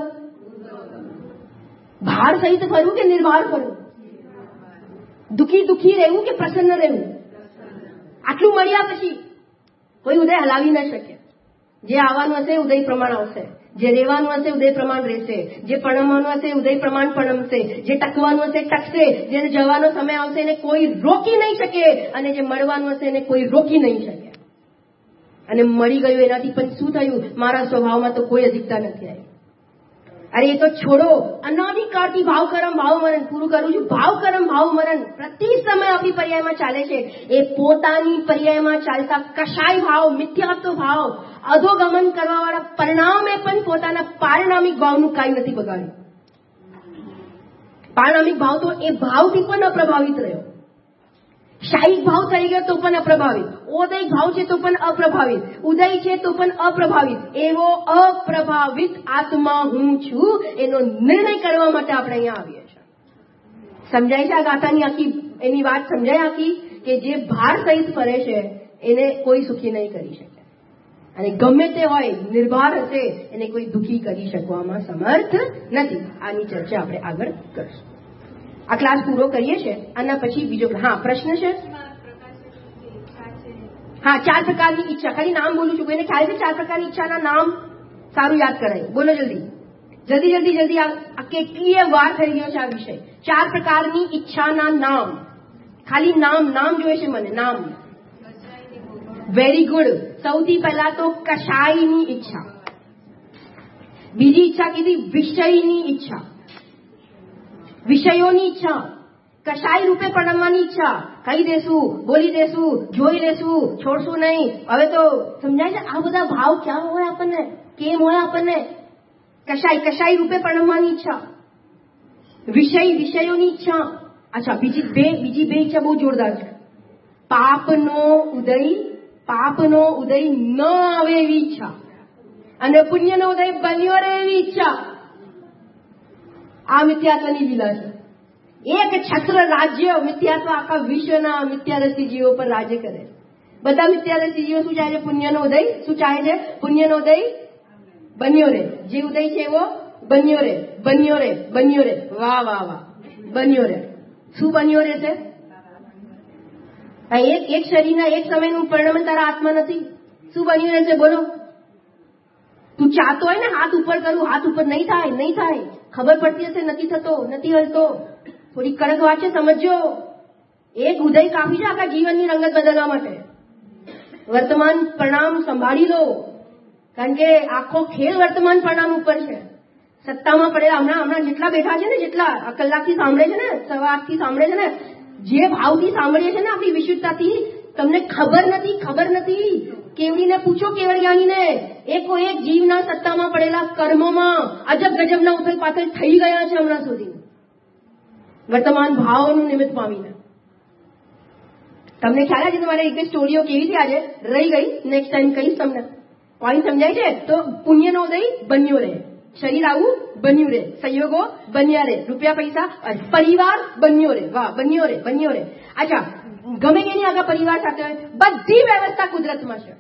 ભાર સહિત ફરવું કે નિર્ભાર ફરવું? દુઃખી રહેવું કે પ્રસન્ન રહેવું? આટલું મળ્યા પછી કોઈ ઉદય હલાવી ન શકે. જે આવવાનું હશે ઉદય પ્રમાણ આવશે, જે રહેવાનું હશે ઉદય પ્રમાણ રહેશે, જે પરણવાનું હશે ઉદય પ્રમાણ પરણશે, જે ટકવાનું હશે ટકશે, જેને જવાનો સમય આવશે એને કોઈ રોકી નહીં શકે, અને જે મળવાનું હશે એને કોઈ રોકી નહીં શકે. અને મળી ગયું એનાથી પણ શું થયું? મારા સ્વભાવમાં તો કોઈ અધિકતા નથી આવી. અરે એ તો છોડો. અનાદિકાળથી ભાવ કર્મ ભાવ મરણ. પૂરું કરું છું. ભાવ કર્મ ભાવ મરણ પ્રતિ સમય આપણી પર્યાયમાં ચાલે છે. એ પોતાની પર્યાયમાં ચાલતા કશાય ભાવ, મિથ્યાત્વ ભાવ, અધોગમન કરવા વાળા પરિણામે પણ પોતાના પારણામિક ભાવનું કાંઈ નથી બગાડ્યું. પારણામિક ભાવ તો એ ભાવથી પણ અપ્રભાવિત રહ્યો. શાહિક ભાવ થઈ ગયો તો પણ અપ્રભાવિત. ઓદયિક ભાવ છે તો પણ અપ્રભાવિત. ઉદય છે તો પણ અપ્રભાવિત. એવો અપ્રભાવિત આત્મા હું છું એનો નિર્ણય કરવા માટે આપણે અહીંયા આવીએ છીએ. સમજાય છે આ ગાથાની આખી એની વાત? સમજાય આખી કે જે ભાર સહિત ફરે છે એને કોઈ સુખી નહીં કરી શકે, અને ગમે તે હોય નિર્ભાર હશે એને કોઈ દુઃખી કરી શકવામાં સમર્થ નથી. આની ચર્ચા આપણે આગળ કરશું. આ ક્લાસ પૂરો કરીએ છીએ. આના પછી બીજો પ્રશ્ન છે. હા, 4 પ્રકારની ઈચ્છા. ખાલી નામ બોલું છું. કોઈને ખ્યાલ છે 4 પ્રકારની ઈચ્છાના નામ? સારું, યાદ કરાય. બોલો જલ્દી. આ કેટલીય વાર થઈ ગયો છે આ વિષય. 4 પ્રકારની ઈચ્છાના નામ. ખાલી નામ જોઈએ છે મને. નામ. Very good. સૌથી પહેલા તો કશાયની ઈચ્છા. બીજી ઈચ્છા કીધી વિષયની ઈચ્છા, વિષયોની ઈચ્છા. કશાય રૂપે પરણવાની ઈચ્છા. કહી દેશું, બોલી દેશું, જોઈ લેશું, છોડશું નહીં. હવે તો સમજાય છે આ બધા ભાવ ક્યાં હોય આપણને, કેમ હોય આપણને? કશાય રૂપે પરણવાની ઈચ્છા, વિષયોની ઈચ્છા. અચ્છા, બીજી બે ઈચ્છા બહુ જોરદાર છે. પાપનો ઉદય ન આવે એવી ઈચ્છા, અને પુણ્યનો ઉદય બન્યો રહે એવી ઈચ્છા. આ મિથ્યાત્વની લીલા છે. એક છત્ર રાજ્ય મિથ્યાત્વ આખા વિશ્વના મિથ્યારસી જીવો પર રાજ્ય કરે. બધા મિથ્યારસી જીવો શું ચાહે છે? પુણ્યનો ઉદય. શું ચાહે છે? પુણ્યનો ઉદય બન્યો રે. જે ઉદય છે એવો બન્યો રે. વાહ વાહ વાહ. બન્યો રે. શું બન્યો રે છે? એક શરીરના એક સમયનું પરિણામ તારા હાથમાં નથી. શું બન્યું રહેશે? બોલો. તું ચાહતો હોય ને હાથ ઉપર કરું, હાથ ઉપર નહીં થાય. ખબર પડતી હશે નથી થતો, નથી હલતો. થોડી કડક વાત છે, સમજો. એક ઉદય કાફી છે આખા જીવનની રંગત બદલવા માટે. વર્તમાન પરિણામ સંભાળી લો, કારણ કે આખો ખેલ વર્તમાન પરિણામ ઉપર છે. સત્તામાં પડેલા હમણાં જેટલા બેઠા છે ને, જેટલા આ કલાકથી સાંભળે છે ને, 8:15 સાંભળે છે ને, જે ભાવથી સાંભળીએ છે ને આપણી વિશુદ્ધતાથી, તમને ખબર નથી. કેવડીને પૂછો, કેવડ જ્ઞાનીને. એકો એક જીવના સત્તામાં પડેલા કર્મોમાં અજબ ગજબના ઉથલ પાથલ થઈ ગયા છે હમણાં સુધી, વર્તમાન ભાવનું નિમિત્ત પામીને. તમને ખ્યાલ છે? તમારે એક બે સ્ટોરીઓ કેવી છે આજે રહી ગઈ, નેક્સ્ટ ટાઈમ કહીશ તમને. પોઈન્ટ સમજાય છે? તો પુણ્યનો ઉદય બન્યો રહે, શરીર આવું બન્યું રહે, સંયોગો બન્યા રહે, રૂપિયા પૈસા, પરિવાર બન્યો રહે. વાહ, બન્યો રહે. અચ્છા, ગમે કે નહીં આગા પરિવાર સાથે હોય, બધી વ્યવસ્થા કુદરતમાં છે.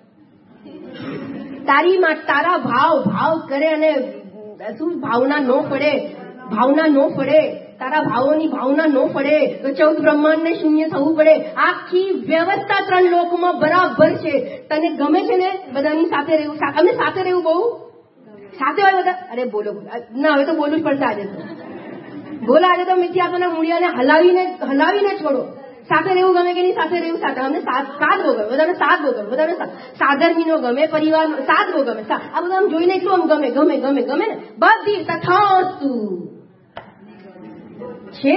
તારા ભાવ કરે, અને શું ભાવના નો પડે, તારા ભાવોની ભાવના નો પડે તો 14 બ્રહ્માંડને શૂન્ય થવું પડે. આખી વ્યવસ્થા 3 લોકમાં બરાબર છે. તને ગમે છે ને બધાની સાથે રહેવું? અમે સાથે રહેવું બહુ સાથે હોય બધા. અરે બોલો ના, હવે તો બોલવું જ પડશે આજે તો. બોલો, આજે તો મિથ્યાત્વના મૂળિયાને હલાવીને છોડો. સાથે રહેવું ગમે કે નહીં? સાથે રહેવું. સાથે અમને સાથ બહુ ગમે, બધાને સાધર્મીનો ગમે, પરિવાર સાથ બહુ ગમે. આ બધા આમ જોઈને એટલું આમ ગમે ને. બધી તથાસ્તુ છે.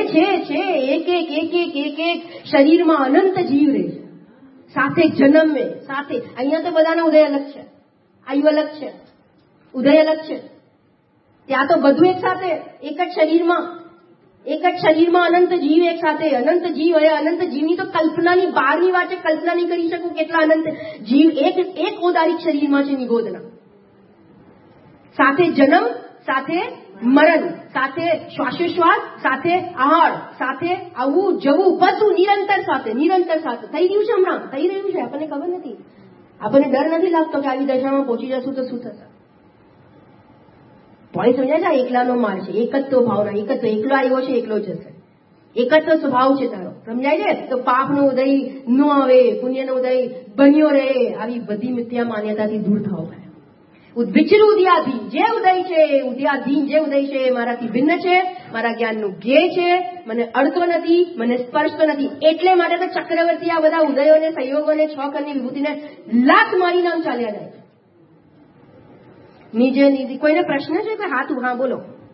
એક શરીરમાં અનંત જીવ રહે છે, સાથે જન્મે, સાથે. અહીંયા તો બધાનો ઉદય અલગ છે, આયુ અલગ છે, ઉદય અલગ છે. ત્યાં તો બધું એક સાથે, એક જ શરીરમાં. એક જ શરીરમાં અનંત જીવ એક સાથે, અનંત જીવ હોય. અનંત જીવની તો કલ્પનાની બહારની વાત છે. કલ્પના નહીં કરી શકું કેટલા અનંત જીવ એક ઓદારિક શરીરમાં છે નિગોદના. સાથે જન્મ, સાથે મરણ, સાથે શ્વાસોશ્વાસ, સાથે આહાર, સાથે આવવું જવું, બધું નિરંતર સાથે થઈ રહ્યું છે. હમણાં થઈ રહ્યું છે, આપણને ખબર નથી. આપણને ડર નથી લાગતો કે આવી દશામાં પહોંચી જશું તો શું થશે. પોઈન્ટ સમજાય છે? એકલાનો માર છે, એકત્વ ભાવના. એકત્વ, એકલો આવ્યો છે એકલો જશે. એકત્વ સ્વભાવ છે તારો, સમજાય છે? તો પાપનો ઉદય ન આવે, પુણ્યનો ઉદય બન્યો રહે. આવી બધી મિથ્યા માન્યતાથી દૂર થાવ. વિચરું ઉદયાધીન જે ઉદય છે, ઉદયાધીન જે ઉદય છે મારાથી ભિન્ન છે, મારા જ્ઞાનનું જ્ઞેય છે, મને અડતો નથી, મને સ્પર્શતો નથી. એટલે માટે તો ચક્રવર્તી આ બધા ઉદયોને, સંયોગોને, છ કરની વિભૂતિને લાત મારી નામ ચાલ્યા જાય. નીજે નિધિ. કોઈને પ્રશ્ન છે કે હાથ? હા બોલો.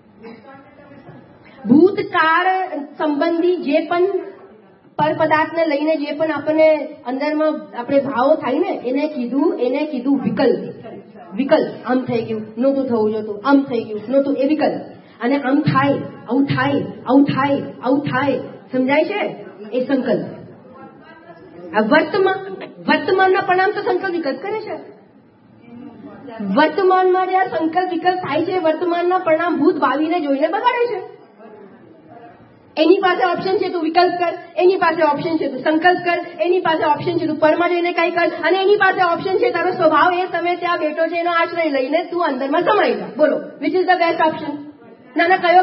ભૂતકાળ સંબંધી જે પણ પર પદાર્થને લઈને જે પણ આપણને અંદરમાં આપણે ભાવો થાય ને, એને કીધું વિકલ્પ. આમ થઈ ગયું, નહોતું થવું જોતું, આમ થઈ ગયું, નહોતું, એ વિકલ્પ. અને આમ થાય, આવું થાય, આવું થાય, આવું થાય, સમજાય છે? એ સંકલ્પ. આ વર્તમાનના પરિણામ તો સંકલ્પ વિકલ્પ કરે છે. વર્તમાનમાં જે સંકલ્પ વિકલ્પ થાય છે, વર્તમાનના પરિણામ ભૂત ભાવિને જોઈને બગાડે છે. એની પાસે ઓપ્શન છે તું વિકલ્પ કર, એની પાસે ઓપ્શન છે તું સંકલ્પ કર, એની પાસે ઓપ્શન છે તું પરમાં જઈને કઈ કર, અને એની પાસે ઓપ્શન છે તારો સ્વભાવ એ સમય ત્યાં બેઠો છે એનો આશ્રય લઈને તું અંદરમાં સમાઈ જા. બોલો which is the best option? ના કયો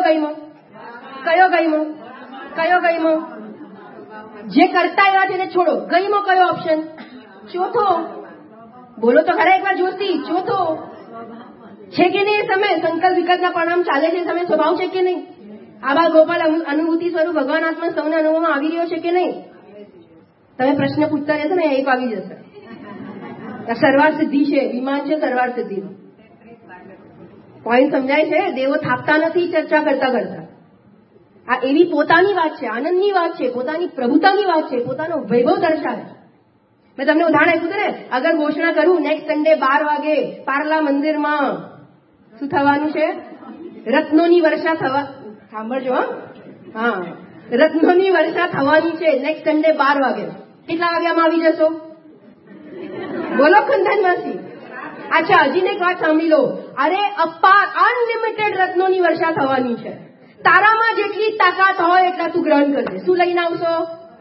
ગઈમો? જે કરતા એવા છે એને છોડો. ગઈમો કયો ઓપ્શન? ચોથો. બોલો તો ખરા એકવાર જોશી. ચોથો છે કે નહીં? એ સમય સંકલ્પ વિકલ્પના પરિણામ ચાલે છે, સમય સ્વભાવ છે કે નહીં? આવા ગોપાલ અનુભૂતિ સ્વરૂપ ભગવાન આત્મા સૌના અનુભવમાં આવી રહ્યો છે કે નહીં? તમે પ્રશ્ન પૂછતા રહેશો ને એક આવી જશે. સરવાર સિદ્ધિ છે, વિમાન છે સરવાર સિદ્ધિ. પોઈન્ટ સમજાય છે? દેવો થાપતા નથી ચર્ચા કરતા. આ એવી પોતાની વાત છે, આનંદની વાત છે, પોતાની પ્રભુતાની વાત છે, પોતાનો વૈભવ દર્શાવે. મેં તમને ઉદાહરણ આપ્યું ને, અગર ઘોષણા કરું નેક્સ્ટ સન્ડે 12 વાગે પાર્લા મંદિરમાં શું થવાનું છે? રત્નોની વર્ષા થવા. સાંભળજો. હા, રત્નોની વર્ષા થવાની છે નેક્સ્ટ સન્ડે 12 વાગે. કેટલા વાગ્યામાં આવી જશો? બોલો કંદન માસી. અચ્છા, હજી એક વાત સાંભળી લો. અરે અપાર અનલિમિટેડ રત્નોની વર્ષા થવાની છે. તારામાં જેટલી તાકાત હોય એટલા તું ગ્રહણ કરજે. શું લઈને આવશો?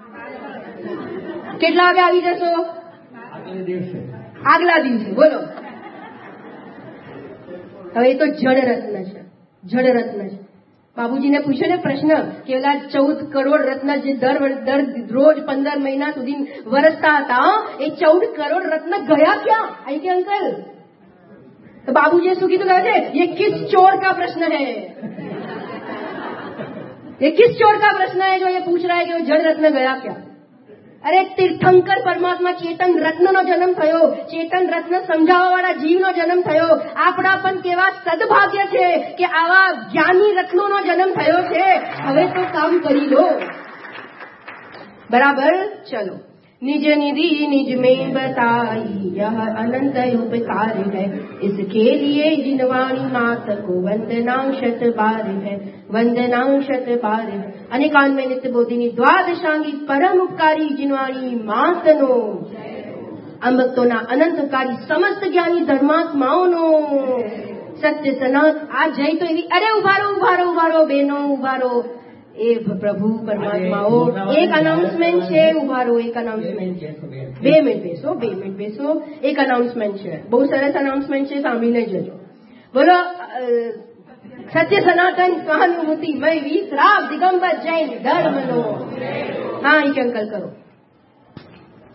કેટલા વાગે આવી જશો? આગલા દિવસે. બોલો. હવે એ તો જડ રત્ન છે. બાબુજીને પૂછ્યો ને પ્રશ્ન કે ઓલા 14 કરોડ રત્ન જે દર રોજ 15 મહિના સુધી વરસતા હતા, એ 14 કરોડ રત્ન ગયા ક્યાં? આઈ કે અંકલ? તો બાબુજીએ શું કીધું? કહે છે ये किस चोर का प्रश्न है? ये किस चोर का प्रश्न है जो ये पूछ रहा है कि वो जड़ रत्न गया क्या? અરે તીર્થંકર પરમાત્મા ચેતન રત્નનો જન્મ થયો, ચેતન રત્ન સમજાવવા વાળા જીવનો જન્મ થયો. આપણા પણ કેવા સદભાગ્ય છે કે આવા જ્ઞાની રત્નોનો જન્મ થયો છે. હવે તો કામ કરી લો. બરાબર? ચલો. निज निधि निज में बताई यह अनंत उपकार है, इसके लिए जिनवाणी मात को वंदना शत बार है, वंदना शत बार है. अनेकान्वय नित्य बोधिनी द्वादशांगी परम उपकारी जिनवाणी मातनो અમૃતોના અનંત ઉપકારી સમસ્ત જ્ઞાની ધર્માત્માઓનો સત્ય સનાત. આ જય તો એવી. અરે ઉભારો બેનો, ઉભારો. એ પ્રભુ પરમાત્માઓ, એક અનાઉન્સમેન્ટ છે. ઉભારો, એક અનાઉન્સમેન્ટ છે. 2 મિનિટ બેસો. એક અનાઉન્સમેન્ટ છે, બહુ સરસ અનાઉન્સમેન્ટ છે, સાંભળીને જજો. બોલો. સત્ય સનાતન સહાનુભૂતિ મય વિશ્રાવ દિગંબર જૈન ધર્મનો. હા, એક અંકલ કરો.